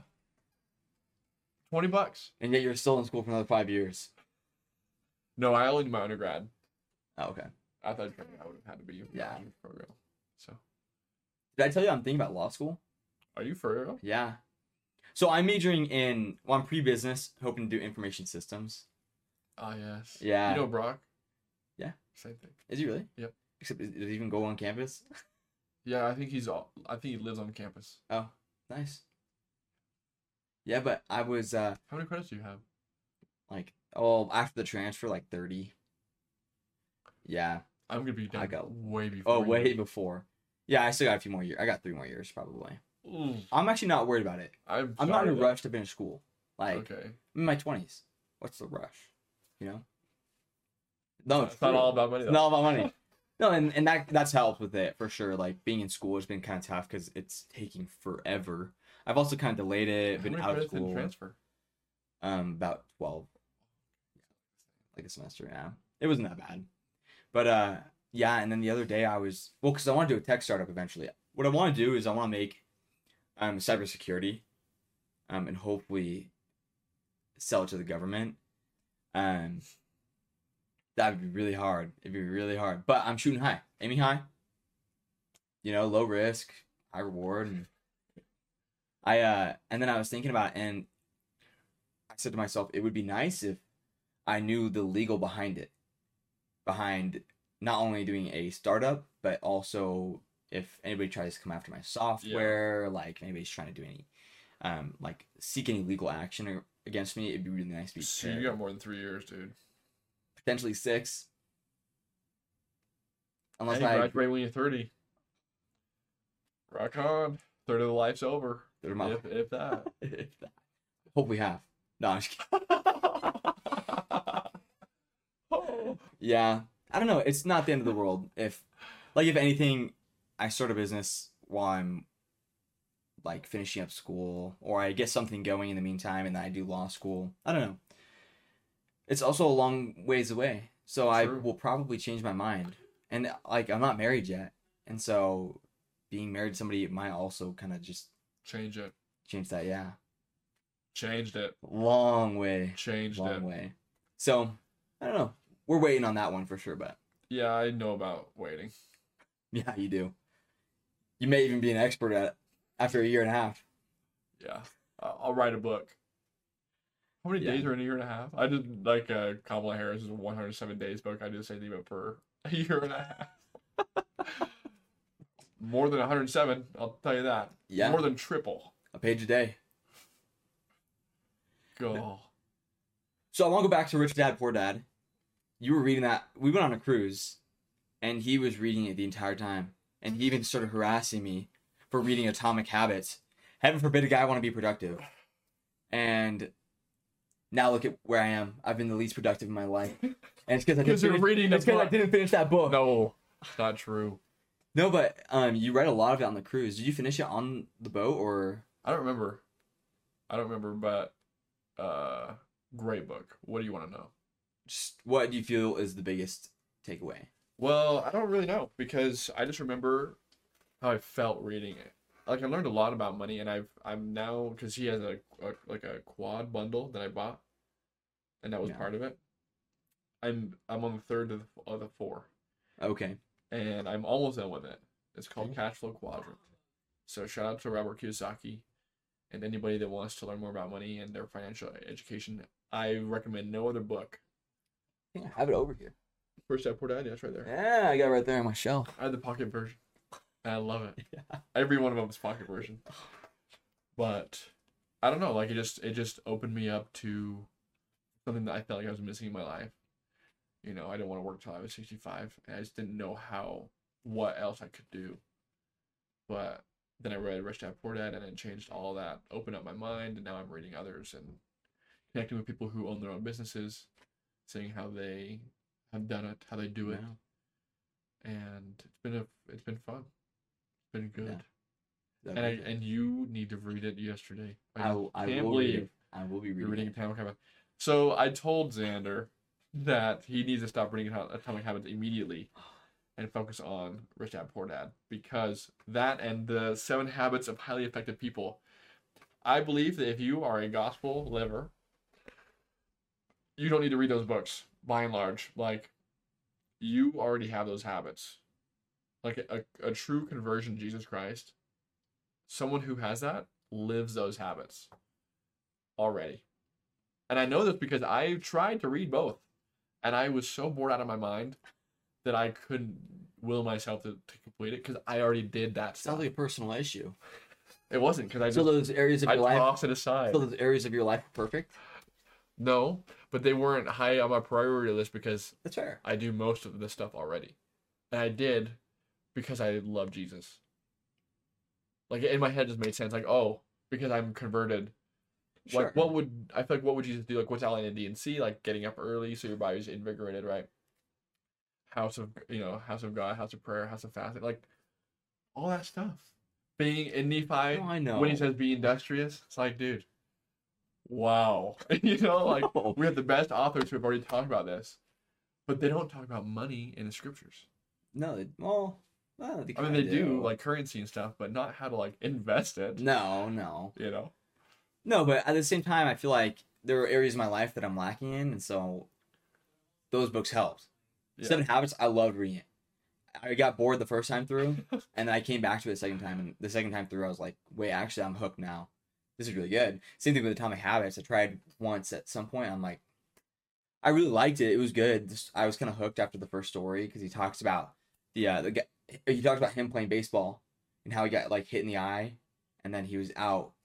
$20. And yet you're still in school for another 5 years. No, I only did my undergrad. Oh, okay. I thought I would have had to be Yeah. program. So, Did I tell you I'm thinking about law school? are you for real? Yeah. So I'm majoring in, well, I'm pre-business, hoping to do information systems. Ah, yes. Yeah. You know Brock? Yeah. Same thing. Is he really? Yep. Except, does he even go on campus? Yeah, I think he lives on campus. Oh, nice. Yeah, but I was, How many credits do you have? like, oh, after the transfer, like 30. Yeah. I'm gonna be done I got- way before. Oh, you. way before. Yeah, I still got a few more years. I got 3 more years, probably. Ooh, I'm actually not worried about it. I'm I'm not in a sorry. rush to finish school. Like, Okay. I'm in my 20s. What's the rush? You know? No, It's not true. all about money. It's not about money. No, and that's helped with it for sure. Like being in school has been kind of tough because it's taking forever. I've also kind of delayed it. How Been many out of credits did school. transfer? About 12. Like a semester. Yeah, it wasn't that bad. But yeah. And then the other day I was because I want to do a tech startup eventually. What I want to do is I want to make cybersecurity, and hopefully sell it to the government. That would be really hard. It'd be really hard. But I'm shooting high, aiming high. You know, low risk, high reward. And and then I was thinking about it, and I said to myself, it would be nice if I knew the legal behind it, behind not only doing a startup, but also if anybody tries to come after my software, like anybody's trying to do any, like seek any legal action against me, it'd be really nice to be So prepared. you got more than 3 years, dude. Potentially 6. Unless Hey, I graduate when you're 30. Rock on. Third of the life's over. Third of my- If that. If that. Hope we have. No, I'm just kidding. Oh. Yeah, I don't know. It's not the end of the world. If anything, I start a business while I'm like finishing up school, or I get something going in the meantime, and then I do law school. I don't know. It's also a long ways away, so I True. will probably change my mind. And like, I'm not married yet, and so being married to somebody might also kind of just Change it. change that. Yeah, Changed it. long way, Changed long it. way. So I don't know. We're waiting on that one for sure, but Yeah, I know about waiting. yeah, you do. You may even be an expert at it after a year and a half. Yeah. I'll write a book. How many Yeah. days are in a year and a half? I did like Kamala Harris's 107 days book. I did the same thing but for a year and a half. More than 107, I'll tell you that. Yeah. More than triple. A page a day. Go. So I want to go back to Rich Dad Poor Dad. You were reading that. We went on a cruise, and he was reading it the entire time. And he even started harassing me for reading Atomic Habits. Heaven forbid a guy want to be productive. And now look at where I am. I've been the least productive in my life. And it's because I didn't Because you're finish, reading the it's 'cause I book. didn't finish that book. No, it's not true. No, but you read a lot of it on the cruise. Did you finish it on the boat or? I don't remember, but great book. What do you want to know? Just what do you feel is the biggest takeaway? Well, I don't really know because I just remember how I felt reading it. Like I learned a lot about money, and I'm now because he has a quad bundle that I bought, and that was Yeah. part of it. I'm on the third of the 4, Okay. and I'm almost done with it. It's called Okay. Cash Flow Quadrant. So shout out to Robert Kiyosaki, and anybody that wants to learn more about money and their financial education. I recommend no other book. I think I have it over here. First Step Poor Dad, yeah, it's right there. Yeah, I got it right there on my shelf. I had the pocket version. And I love it. Yeah. Every one of them is pocket version. But I don't know, like it just opened me up to something that I felt like I was missing in my life. You know, I didn't want to work till I was 65, and I just didn't know what else I could do. But then I read Rich Dad Poor Dad, and it changed all that, opened up my mind, and now I'm reading others and connecting with people who own their own businesses, seeing how they have done it, how they do it, Yeah. and it's been fun. It's been good. Yeah. And you need to read it yesterday. I will read it. I will be you're reading reading it. Atomic Habits. So I told Xander that he needs to stop reading Atomic Habits immediately and focus on Rich Dad Poor Dad, because that and the 7 Habits of Highly Effective People. I believe that if you are a gospel liver, you don't need to read those books by and large. Like, you already have those habits. Like a true conversion to Jesus Christ, someone who has that lives those habits already. And I know this because I tried to read both, and I was so bored out of my mind that I couldn't will myself to complete it because I already did that stuff. Sounds like a personal issue. It wasn't because I So just those areas of I your life. tossed it aside. So those areas of your life are perfect. No, but they weren't high on my priority list because That's fair. I do most of this stuff already. And I did because I love Jesus. Like, in my head, it just made sense. Like, oh, because I'm converted. Sure. Like, I feel like what would Jesus do? Like, what's L, A, and D and C? Like, getting up early so your body's invigorated, right? House of God, house of prayer, house of fasting, like all that stuff. Being in Nephi, I know. when he says be industrious, it's like, dude, wow. Like No. we have the best authors who have already talked about this, but they don't talk about money in the scriptures. No, well, they I mean, kinda they do like currency and stuff, but not how to like invest it. No. No, but at the same time, I feel like there are areas of my life that I'm lacking in, and so those books helped. Yeah. 7 Habits, I loved reading it. I got bored the first time through, and then I came back to it the second time, and the second time through, I was like, wait, actually, I'm hooked now. This is really good. Same thing with Atomic Habits. I tried once at some point. I'm like, I really liked it. It was good. I was kind of hooked after the first story because he talks about the guy. He talks about him playing baseball and how he got like hit in the eye, and then he was out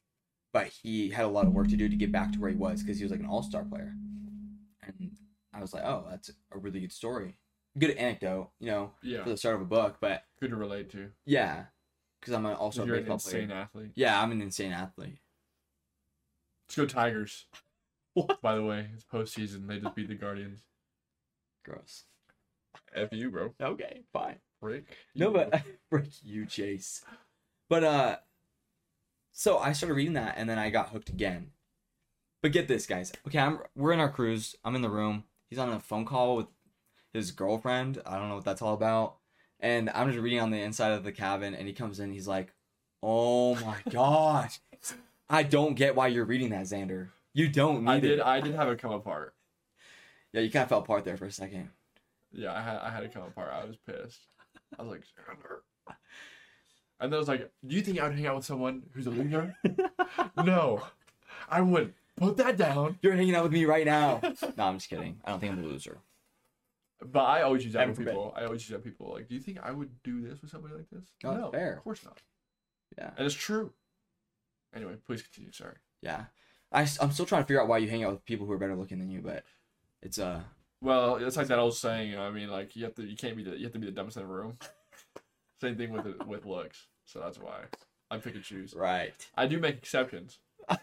but he had a lot of work to do to get back to where he was because he was like an all-star player. And I was like, oh, that's a really good story. Good anecdote, Yeah. for the start of a book, but Good to relate to. yeah, because I'm also You're a an baseball player. insane athlete. Yeah, I'm an insane athlete. Let's go Tigers. What? By the way, it's postseason. They just beat the Guardians. Gross. F you, bro. Okay, fine. Frick. No, you. but frick you, Chase. But so I started reading that, and then I got hooked again. But get this, guys. Okay, we're in our cruise. I'm in the room. He's on a phone call with his girlfriend. I don't know what that's all about. And I'm just reading on the inside of the cabin, and he comes in. He's like, "Oh my gosh, I don't get why you're reading that, Xander. You don't need it." I did have it come apart. Yeah, you kind of fell apart there for a second. Yeah, I had it come apart. I was pissed. I was like, Xander. And then I was like, do you think I would hang out with someone who's a loser? No, I wouldn't. Put that down. You're hanging out with me right now. No, I'm just kidding. I don't think I'm a loser. But I always use that Heaven with forbid. people. I always use that with people. Like, do you think I would do this with somebody like this? Oh, that's fair. Of course not. Yeah. And it's true. Anyway, please continue. Sorry. Yeah. I'm still trying to figure out why you hang out with people who are better looking than you, but it's Well, it's like that old saying. I mean, like you have to be the dumbest in the room. Same thing with looks. So that's why I pick and choose. right. I do make exceptions.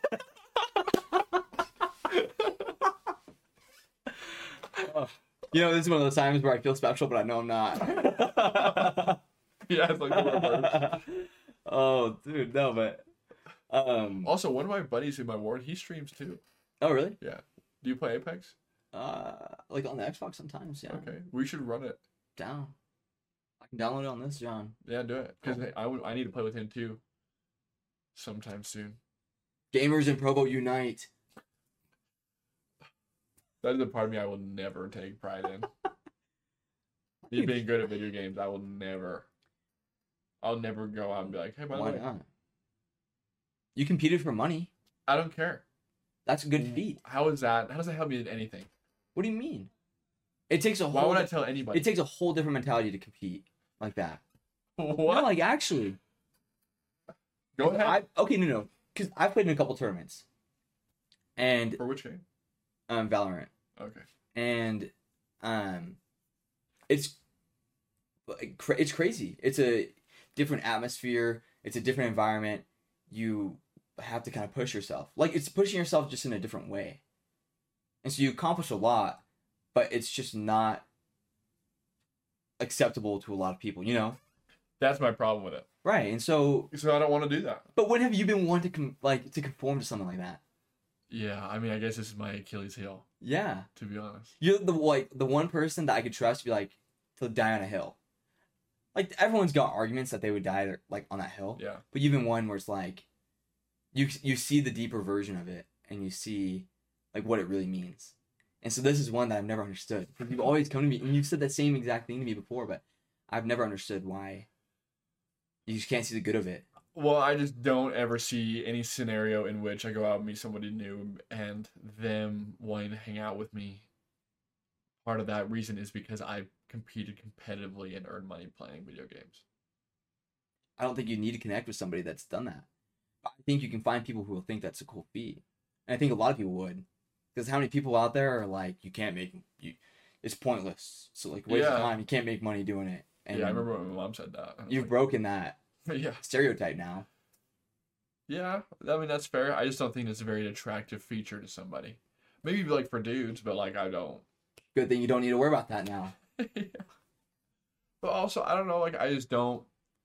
This is one of those times where I feel special, but I know I'm not. Yeah, it's like the reverse. Oh, dude, no, but Also, one of my buddies in my ward, he streams too. oh, really? Yeah. Do you play Apex? Like on the Xbox sometimes, yeah. Okay. We should run it. Down. I can download it on this, John. Yeah, do it. Because I need to play with him too. Sometime soon. Gamers in Provo unite. That is a part of me I will never take pride in. Me being good at video games, I'll never go out and be like, hey, by the Why way, not? You competed for money. I don't care. That's a good feat. How does that help me in anything? What do you mean? It takes a Why whole would I tell anybody? it takes a whole different mentality to compete like that. What? No, like actually. Go ahead. No. Because I've played in a couple tournaments. And For which game? Valorant. Okay. And it's crazy. It's a different atmosphere. It's a different environment. You have to kind of push yourself. Like it's pushing yourself just in a different way. And so you accomplish a lot, but it's just not acceptable to a lot of people, That's my problem with it. Right. And so So I don't want to do that. but when have you been one to to conform to something like that? Yeah, I mean, I guess this is my Achilles heel, Yeah. to be honest. You're the one person that I could trust to be like to die on a hill. Like everyone's got arguments that they would die like on that hill. Yeah. But you've been one where it's like you see the deeper version of it and you see like what it really means. And so this is one that I've never understood. You've always come to me and you've said that same exact thing to me before, but I've never understood why you just can't see the good of it. Well, I just don't ever see any scenario in which I go out and meet somebody new and them wanting to hang out with me. Part of that reason is because I've competed competitively and earned money playing video games. I don't think you need to connect with somebody that's done that. I think you can find people who will think that's a cool feat. And I think a lot of people would. Because how many people out there are like, you can't make it's pointless. So like waste of time, you can't make money doing it. And yeah, I remember when my mom said that. You've broken that Yeah. stereotype now. Yeah, I mean, that's fair. I just don't think it's a very attractive feature to somebody. Maybe like for dudes, but like I don't. Good thing you don't need to worry about that now. Yeah. But also, I don't know, like I just don't.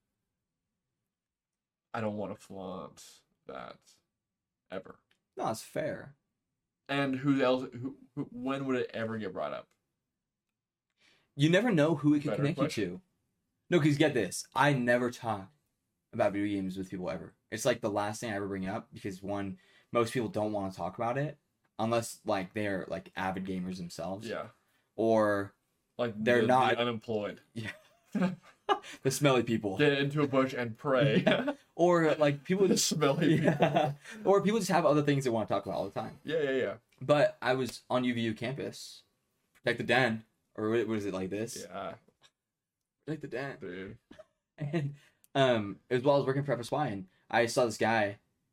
I don't want to flaunt that ever. No, it's fair. And who else? When would it ever get brought up? You never know who it can Better connect question. you to. No, because get this. I never talk about video games with people ever. It's like the last thing I ever bring up because one, most people don't want to talk about it unless like they're like avid gamers themselves. Yeah. Or Like they're not the unemployed. Yeah. The smelly people. Get into a bush and pray. Yeah. Or like people The just smelly people. yeah. Or people just have other things they want to talk about all the time. Yeah. But I was on UVU campus, Protect the Den, or what was it like this? Yeah, Protect the Den. dude. And as well as working for FSY, and I saw this guy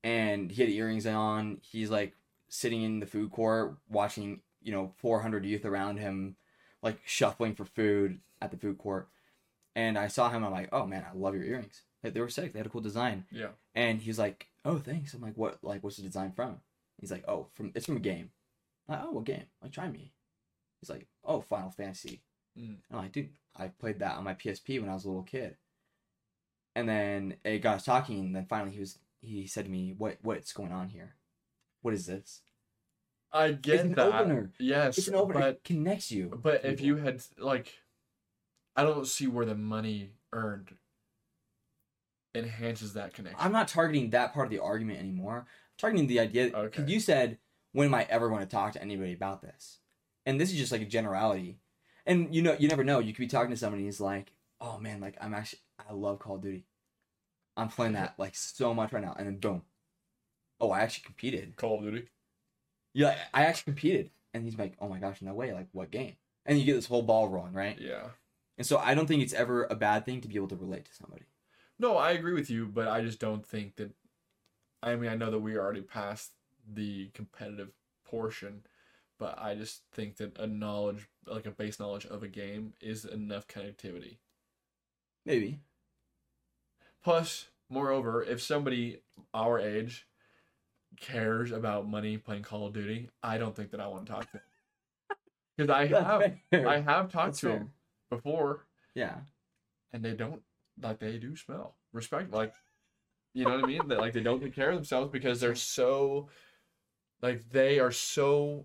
and he had earrings on. He's like sitting in the food court watching, 400 youth around him, like shuffling for food at the food court. And I saw him. I'm like, oh man, I love your earrings. Like, they were sick. They had a cool design. Yeah. And he's like, oh, thanks. I'm like, what? Like, what's the design from? He's like, oh, it's from a game. I'm like, oh, what game? Like, try me. He's like, oh, Final Fantasy. Mm. I'm like, dude, I played that on my PSP when I was a little kid. And then it got us talking, and then finally he said to me, what's going on here? What is this? I get It's an that. opener. Yes, It's an opener. but It connects you. but if you had like, I don't see where the money earned enhances that connection. I'm not targeting that part of the argument anymore. I'm targeting the idea, because Okay. you said, when am I ever going to talk to anybody about this? And this is just like a generality. And you never know. You could be talking to somebody who's like, oh man, like I love Call of Duty. I'm playing that like so much right now. And then boom. Oh, I actually competed. Call of Duty. Yeah, I actually competed. And he's like, oh my gosh, no way. Like, what game? And you get this whole ball rolling, right? Yeah. And so I don't think it's ever a bad thing to be able to relate to somebody. No, I agree with you, but I just don't think that. I mean, I know that we already passed the competitive portion, but I just think that a knowledge, like a base knowledge of a game, is enough connectivity. Maybe. Plus, moreover, if somebody our age cares about money playing Call of Duty, I don't think that I want to talk to them. Because I have talked That's to fair. them before, Yeah. and they don't, like, they do smell respect, like, you know what I mean? That, like, they don't take care of themselves because they're so, like, they are so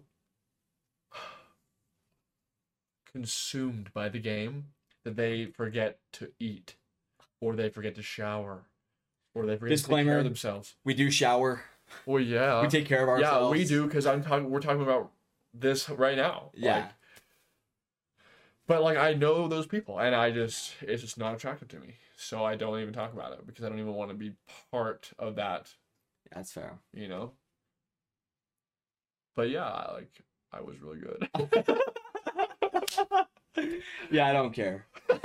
consumed by the game that they forget to eat, or they forget to shower, or they forget to take care Disclaimer. of themselves. We do shower. Well, yeah, We take care of ourselves. yeah, we do, because we're talking about this right now. Yeah. Like, but like, I know those people, and it's just not attractive to me. So I don't even talk about it because I don't even want to be part of that, That's fair. you know. But yeah, I was really good. Yeah, I don't care.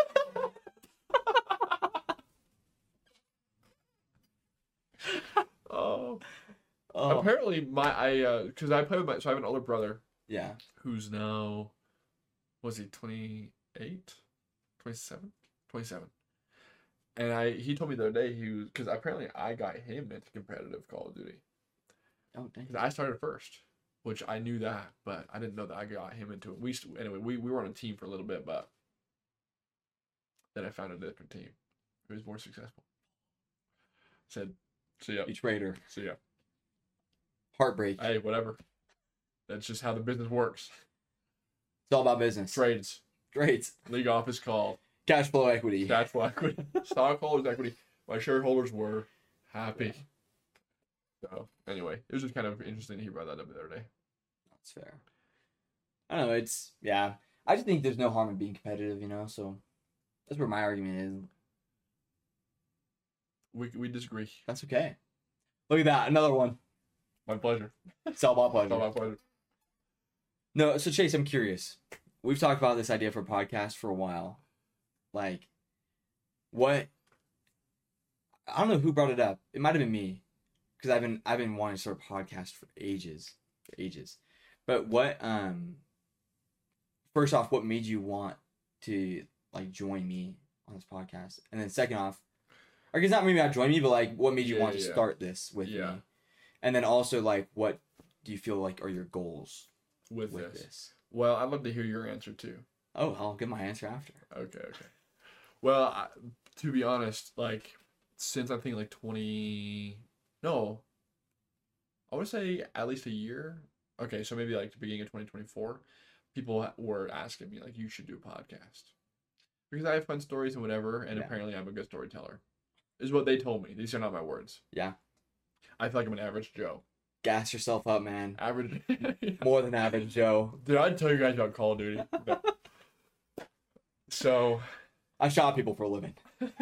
Oh, Oh, apparently because I play with so I have an older brother yeah. who's now, was he 28, 27, 27. And he told me the other day because apparently I got him into competitive Call of Duty. Oh, dang. 'Cause I started first, which I knew that, but I didn't know that I got him into it. We were on a team for a little bit, but then I found a different team who was more successful. Said, see ya, Each raider. see ya. Heartbreak. Hey, whatever. That's just how the business works. It's all about business. Trades, Great. league office call, Cash flow equity. cash flow equity, stockholders equity. My shareholders were happy. So anyway, it was just kind of interesting to hear about that the other day. That's fair. I don't know. Yeah. I just think there's no harm in being competitive, so that's where my argument is. We disagree. That's okay. Look at that. Another one. My pleasure. It's all about It's all pleasure. my pleasure. No, so Chase, I'm curious. We've talked about this idea for a podcast for a while. Like, what? I don't know who brought it up. It might have been me, because I've been wanting to start a podcast for ages. But what? First off, what made you want to like join me on this podcast? And then second off, or I guess not maybe not join me, but like, what made you want to Yeah. start this with Yeah. me? And then also, like, what do you feel like are your goals With with this. this? Well, I'd love to hear your answer too. Oh, I'll give my answer after. Okay. Well, to be honest, like, since I think like I would say at least a year. Okay, so maybe like the beginning of 2024, people were asking me like, you should do a podcast. Because I have fun stories and whatever, and Yeah. apparently I'm a good storyteller. Is what they told me. These are not my words. Yeah. I feel like I'm an average Joe. Gas yourself up, man. Average. More than average, Joe. Did I tell you guys about Call of Duty? No. So, I shot people for a living.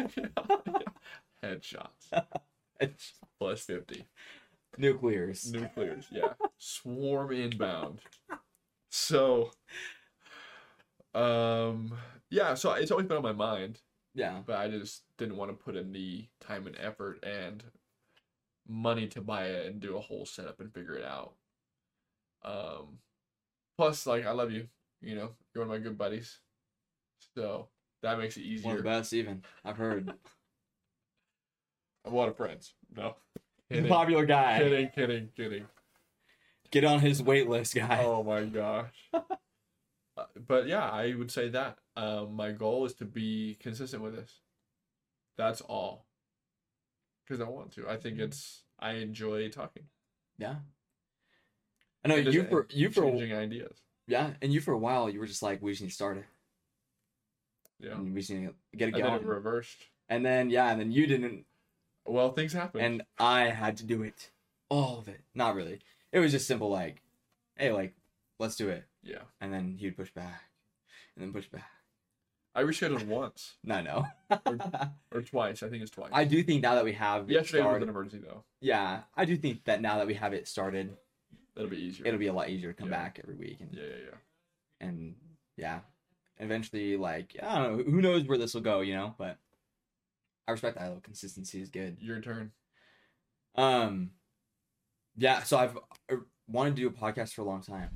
headshots. It's Plus 50. nuclears. Nuclears, yeah. Swarm inbound. So, yeah, so it's always been on my mind, Yeah. but I just didn't want to put in the time and effort and money to buy it and do a whole setup and figure it out. Plus, like, I love you. You know, you're one of my good buddies. So that makes it easier. One of the best, even. I've heard. I have a lot of friends. No. Kidding. Popular guy. Kidding. Get on his wait list, guy. Oh my gosh. But yeah, I would say that. My goal is to be consistent with this. That's all. Because I want to. I think I enjoy talking. Yeah. I know And you for changing ideas. yeah, and you for a while you were just like, we just need to start it. Yeah. And we just need to get it And then going. it reversed. And then you didn't, Well, things happen. and I had to do it. All of it. Not really. It was just simple like, hey, like, let's do it. Yeah. And then he'd push back. And then push back. I rescheduled once. No. Or twice. I think it's twice. I do think now that we have it Yesterday was started, an emergency, though. yeah, I do think that now that we have it started, That'll be easier. it'll be a lot easier to come Yeah. back every week. And Yeah. and yeah, eventually, like, I don't know, who knows where this will go, you know, but I respect that. Though. Consistency is good. Your turn. Yeah, so I've wanted to do a podcast for a long time.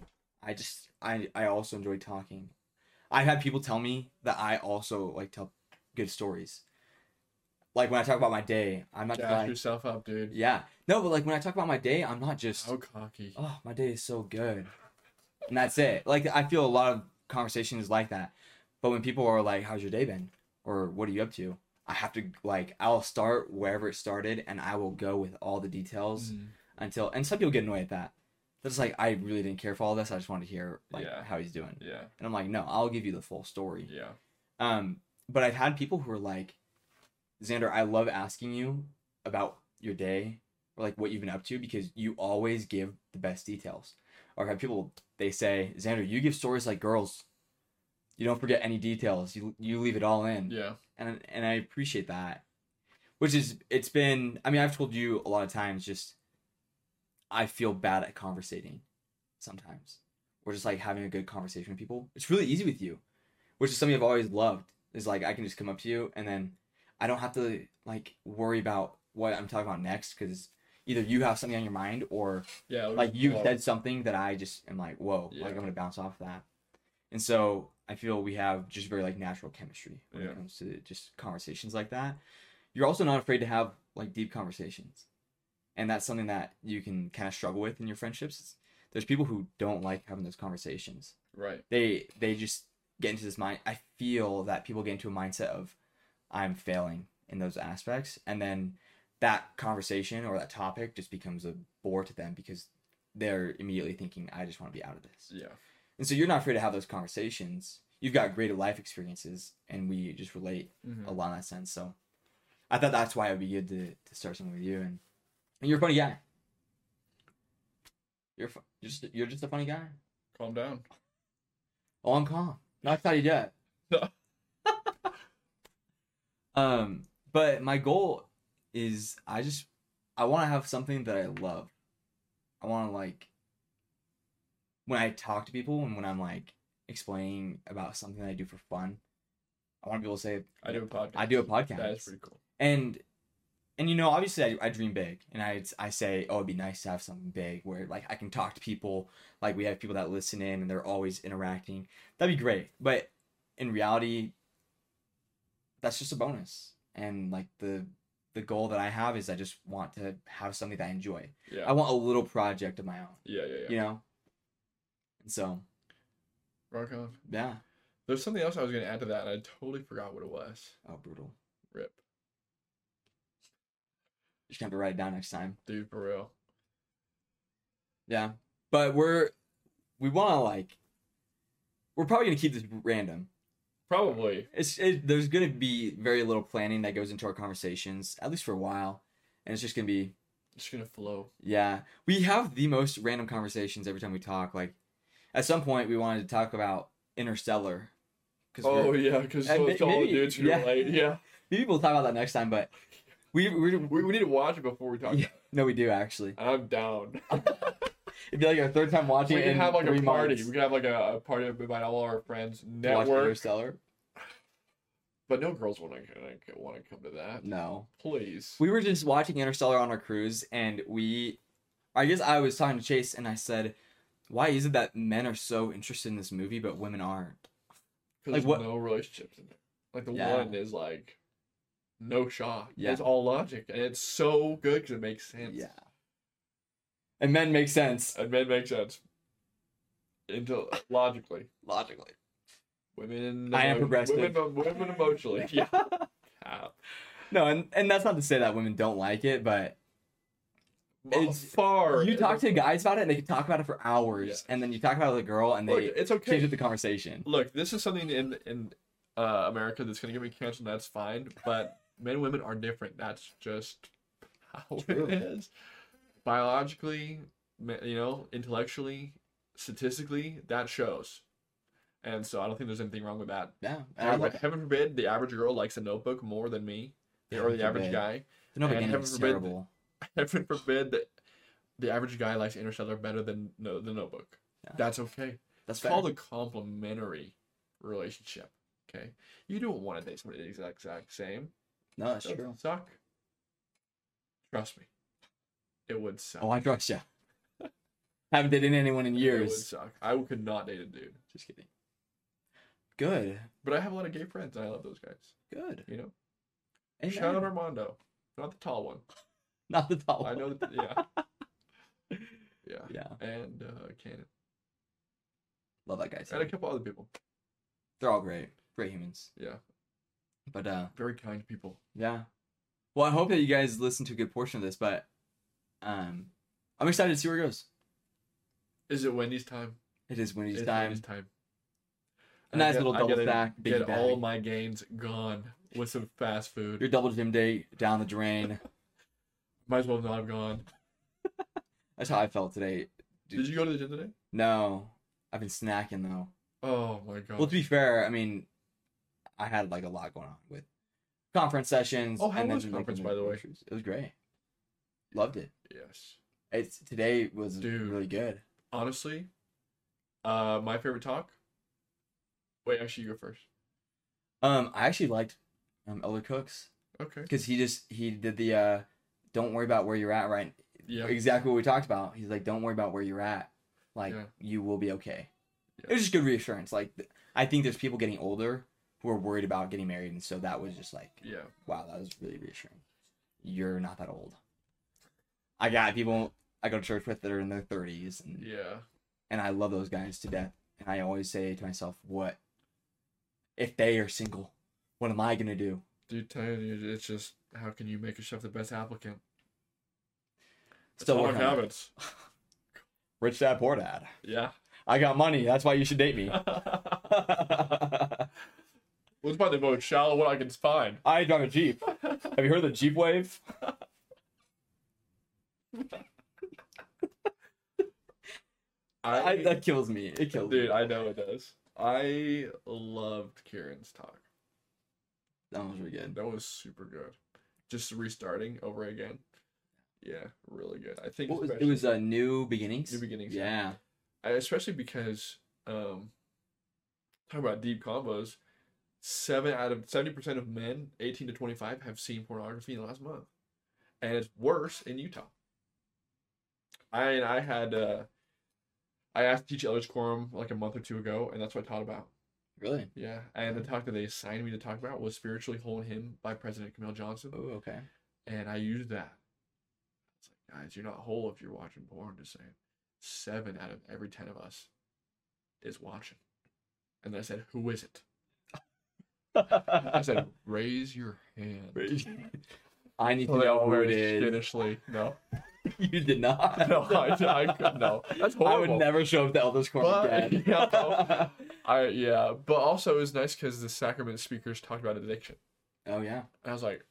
I also enjoy talking. I've had people tell me that I also like tell good stories. Like when I talk about my day, I'm not just Gas like, yourself up, dude. yeah, no, but like when I talk about my day, I'm not just, How cocky. oh, my day is so good, and that's it. Like I feel a lot of conversations like that, but when people are like, "How's your day been?" or "What are you up to?" I have to like, I'll start wherever it started, and I will go with all the details until. And some people get annoyed at that. That's like, I really didn't care for all this. I just wanted to hear like how he's doing. Yeah. And I'm like, no, I'll give you the full story. Yeah. But I've had people who are like, Xander, I love asking you about your day or like what you've been up to because you always give the best details. Or I've had people, they say, Xander, you give stories like girls. You don't forget any details. You leave it all in. Yeah. And I appreciate that. Which is, it's been, I mean, I've told you a lot of times just, I feel bad at conversating sometimes. Or just like having a good conversation with people. It's really easy with you. Which is something I've always loved. Is like, I can just come up to you and then I don't have to like worry about what I'm talking about next because either you have something on your mind or like you said something that I just am like, whoa, like I'm gonna bounce off that. And so I feel we have just very like natural chemistry when it comes to just conversations like that. You're also not afraid to have like deep conversations, and that's something that you can kind of struggle with in your friendships. There's people who don't like having those conversations. Right. They just get into this mind. I feel that people get into a mindset of I'm failing in those aspects, and then that conversation or that topic just becomes a bore to them because they're immediately thinking, I just want to be out of this. Yeah. And so you're not afraid to have those conversations. You've got greater life experiences, and we just relate a lot in that sense. So I thought that's why it would be good to start something with you, and you're a funny guy. You're just a funny guy. Calm down. Oh, I'm calm. Not excited yet. But my goal is I want to have something that I love. I want to like when I talk to people and when I'm like explaining about something that I do for fun, I want to be able to say I do a podcast. I do a podcast. That is pretty cool. And you know, obviously I dream big, and I say, oh, it'd be nice to have something big where like I can talk to people, like we have people that listen in and they're always interacting. That'd be great. But in reality, that's just a bonus. And like the goal that I have is I just want to have something that I enjoy. Yeah. I want a little project of my own. Yeah. You know? And so Rock on. yeah. There's something else I was gonna add to that, and I totally forgot what it was. Oh, brutal. Rip. You just have to write it down next time. Dude, for real. Yeah. But we're probably gonna keep this random. Probably. There's gonna be very little planning that goes into our conversations, at least for a while, and it's just gonna be. It's gonna flow. Yeah, we have the most random conversations every time we talk. Like, at some point, we wanted to talk about Interstellar. Oh yeah, because all the dudes who relate. Yeah. Maybe we'll talk about that next time, but we need to watch it before we talk. Yeah, no, we do actually. And I'm down. It'd be like our third time watching. We can have like a party. Months. We can have like a party with all our friends. Watch Network. Interstellar. But no girls want to come to that. No. Please. We were just watching Interstellar on our cruise, and I guess I was talking to Chase, and I said, why is it that men are so interested in this movie, but women aren't? Because Like, there's no relationships in it. Like, the Yeah. one is, like, no shot. Yeah. It's all logic. And it's so good because it makes sense. Yeah. And men make sense. And men make sense. Logically. Logically. Women. I am progressive. Women emotionally. Yeah. No, and that's not to say that women don't like it, but it's far. You talk to guys about it, and they can talk about it for hours, Yes. and then you talk about it with a girl, and they Look, it's okay. change up the conversation. Look, this is something in America that's gonna get me canceled. That's fine, but men and women are different. That's just how True. it is. Biologically, intellectually, statistically, that shows. And so I don't think there's anything wrong with that. Yeah. Heaven forbid the average girl likes a Notebook more than me, or the average guy. The Notebook and ending heaven is forbid- terrible. Heaven forbid that the average guy likes Interstellar better than the Notebook. Yeah. That's okay. That's It's fair. called a complementary relationship. Okay, you don't want to date somebody the exact same. No, that's That true. would suck. Trust me, it would suck. Oh, I trust you. Haven't dated anyone in It would years. suck. I could not date a dude. Just kidding. Good. But I have a lot of gay friends, and I love those guys. Good. You know. Amen. Shout out Armando, not the tall one. Not the tall. I know that. Yeah. Yeah. Yeah. And Cannon Love that guy. and a couple other people. They're all great. Great humans. Yeah. But Very kind people. yeah. Well, I hope that you guys listen to a good portion of this, but I'm excited to see where it goes. Is it Wendy's time? It is Wendy's It's time. Wendy's time. A nice little I double gotta stack, biggie Get bag. all my gains gone with some fast food. Your double gym day down the drain. Might as well not have gone. That's how I felt today. Did you go to the gym today? No, I've been snacking though. Oh my god. Well, to be fair, I mean, I had like a lot going on with conference sessions. Oh, how and then was like, conference, the by the way? groceries. It was great. Loved it. Yes. Today was Dude. really good. Honestly, my favorite talk. Wait, actually, you go first. I actually liked Elder Cooks Okay. because he did the don't worry about where you're at, right? Yeah. Exactly what we talked about. He's like, don't worry about where you're at. Like, Yeah. you will be okay. Yeah. It was just good reassurance. Like, I think there's people getting older who are worried about getting married, and so that was just like, Yeah. wow, that was really reassuring. You're not that old. I got people I go to church with that are in their 30s, Yeah. and I love those guys to death. And I always say to myself, what if they are single? What am I gonna do? Dude, telling you, it's just how can you make yourself the best applicant? Still Atomic working on it. Habits. Rich dad, poor dad. Yeah. I got money. That's why you should date me. What's by the most shallow what I can find? I drive a Jeep. Have you heard of the Jeep wave? That kills me. It kills me. Dude, I know it does. I loved Kieran's talk. That was really good. That was super good. Just restarting over again. Yeah, really good. I think It was New Beginnings. New Beginnings. Yeah. Especially because talking about deep combos, 70% of men 18 to 25 have seen pornography in the last month, and it's worse in Utah. I asked to teach Elders Quorum like a month or two ago, and that's what I taught about. Really? Yeah, and the talk that they assigned me to talk about was Spiritually Holding Him by President Camille Johnson, Oh, okay. and I used that. It's like, guys, you're not whole if you're watching porn. Just saying, 7 out of every 10 of us is watching. And then I said, who is it? I said, raise your hand. I need to So they know all who very it is. skitishly, no. You did not. No, I couldn't. No, that's I horrible. would never show up to Elders Quorum But- again. yeah, but also it was nice because the sacrament speakers talked about addiction. Oh yeah. And I was like,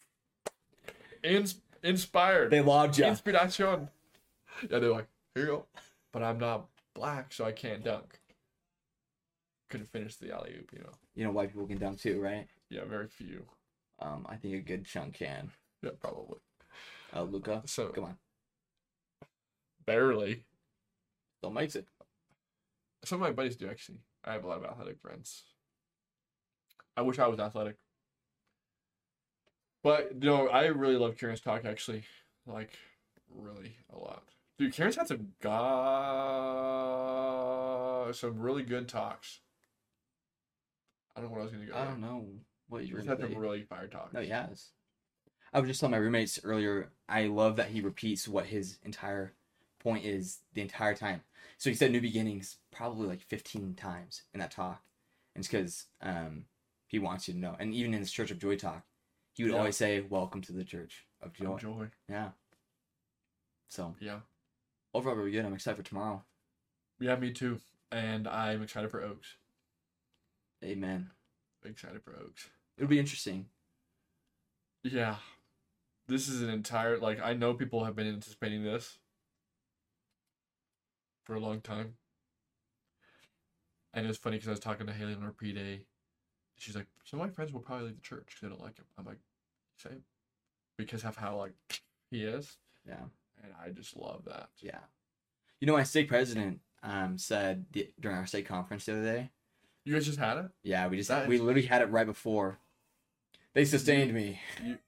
inspired. They logged you. Inspiration. Yeah, they're like, here you go. But I'm not black, so I can't dunk. Couldn't finish the alley oop, you know. You know, white people can dunk too, right? Yeah, very few. I think a good chunk can. Yeah, probably. Luca, So come on, barely. still makes it. Some of my buddies do actually. I have a lot of athletic friends. I wish I was athletic. But no, I really love Kieran's talk actually, like really a lot. Dude, Kieran's had some really good talks. I don't know what I was gonna go. I don't know what you were He's gonna had say. some really fire talks. No, he has. I was just telling my roommates earlier, I love that he repeats what his entire point is the entire time. So he said new beginnings probably like 15 times in that talk. And it's because he wants you to know. And even in his Church of Joy talk, he would Yeah. always say, welcome to the Church of Joy. Joy. Yeah. So Yeah. overall, really good. I'm excited for tomorrow. Yeah, me too. And I'm excited for Oaks. Amen. Excited for Oaks. It'll be interesting. Yeah. This is an entire, like, I know people have been anticipating this for a long time. And it was funny because I was talking to Haley on our P-Day. She's like, some of my friends will probably leave the church because they don't like him. I'm like, same. Because of how, like, he is. Yeah. And I just love that. Yeah. You know, my stake president said during our stake conference the other day. You guys just had it? Yeah, we That we is- literally had it right before. They sustained me. You...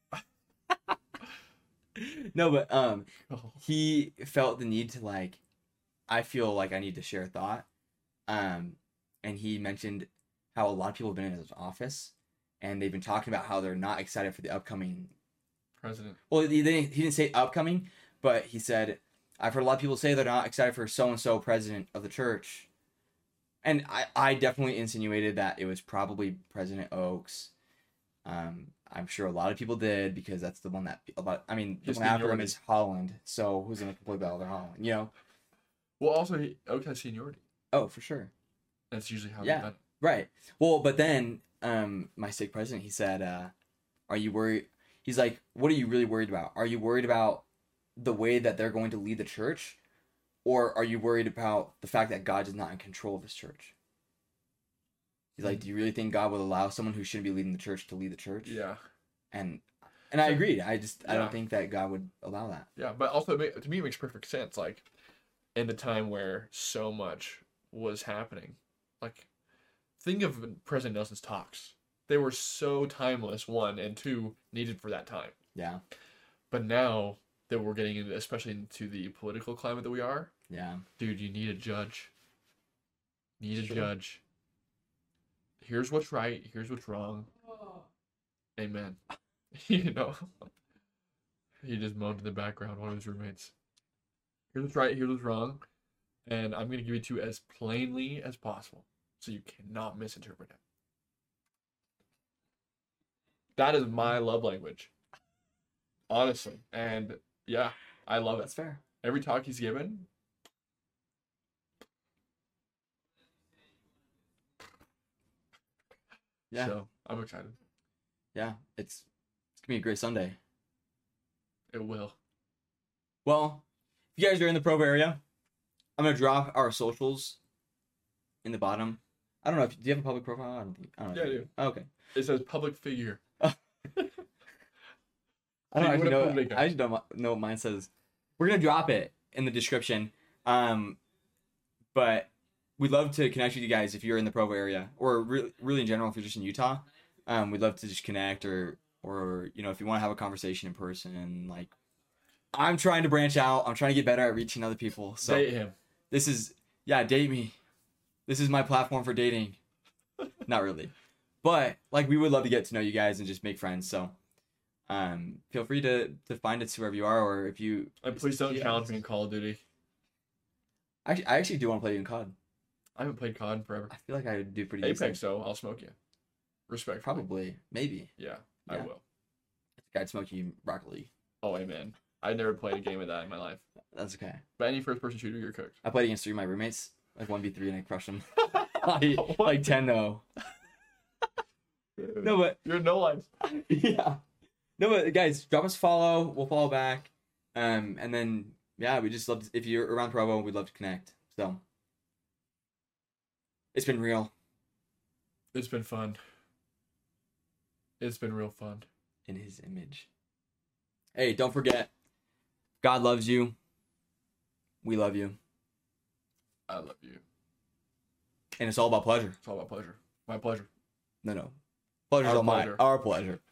No, but Oh. he felt the need to like, I feel like I need to share a thought. And he mentioned how a lot of people have been in his office and they've been talking about how they're not excited for the upcoming. President. Well, he didn't say upcoming, but he said, I've heard a lot of people say they're not excited for so-and-so president of the church. And I definitely insinuated that it was probably President Oaks. I'm sure a lot of people did because that's the one that the one after him seniority. is Holland. So who's gonna complain about other Holland? You know? Well, also, Oaks has seniority. Oh, for sure. That's usually how Yeah. they've done it. Right. Well, but then my stake president, he said, "Are you worried?" He's like, "What are you really worried about? Are you worried about the way that they're going to lead the church, or are you worried about the fact that God is not in control of His church?" He's like, "Do you really think God would allow someone who shouldn't be leading the church to lead the church?" Yeah. And I agreed. I Yeah. don't think that God would allow that. Yeah, but also to me it makes perfect sense. Like in the time where so much was happening, like think of President Nelson's talks. They were so timeless, one, and two, needed for that time. Yeah. But now that we're getting into, especially into the political climate that we are, Yeah. dude, you need a judge. Need a Sure. judge. Here's what's right. Here's what's wrong. Amen. You know, he just moaned in the background. One of his roommates. Here's what's right. Here's what's wrong, and I'm gonna give it to you as plainly as possible, so you cannot misinterpret it. That is my love language, honestly, and yeah, I love it. That's fair. Every talk he's given. Yeah. So I'm excited. Yeah. It's gonna be a great Sunday. It will. Well, if you guys are in the Provo area, I'm gonna drop our socials in the bottom. I don't know if do you have a public profile? I don't think. I don't know. Yeah, I if you do. Oh, okay. It says public figure. I don't You actually wanna know. put it I just don't know what mine says. We're gonna drop it in the description. But we'd love to connect with you guys if you're in the Provo area, or really in general if you're just in Utah. We'd love to just connect, or you know, if you want to have a conversation in person. Like, I'm trying to branch out. I'm trying to get better at reaching other people. So Date him. this is date me. This is my platform for dating. Not really, but like we would love to get to know you guys and just make friends. So feel free to find us wherever you are, or if you. And please don't Yeah. challenge me in Call of Duty. I actually do want to play in COD. I haven't played COD in forever. I feel like I would do pretty Apex, decent. though, I'll smoke you. Respect. Probably, maybe. Yeah, I Yeah. will. I'd smoke you Rocket League. Oh, amen. I never played a game of that in my life. That's okay. But any first-person shooter, you're cooked. I played against 3 of my roommates, like 1v3, and I crushed them. like 10-0. No, but You're no life. yeah. No, but guys, drop us a follow. We'll follow back. And then yeah, we just love to, if you're around Provo, we'd love to connect. So it's been real It's been fun. It's been real fun. in His image. Hey, don't forget, God loves you. We love you, I love you. and it's all about pleasure. It's all about pleasure. My pleasure. No, Pleasure's Our all mine. pleasure. Our pleasure.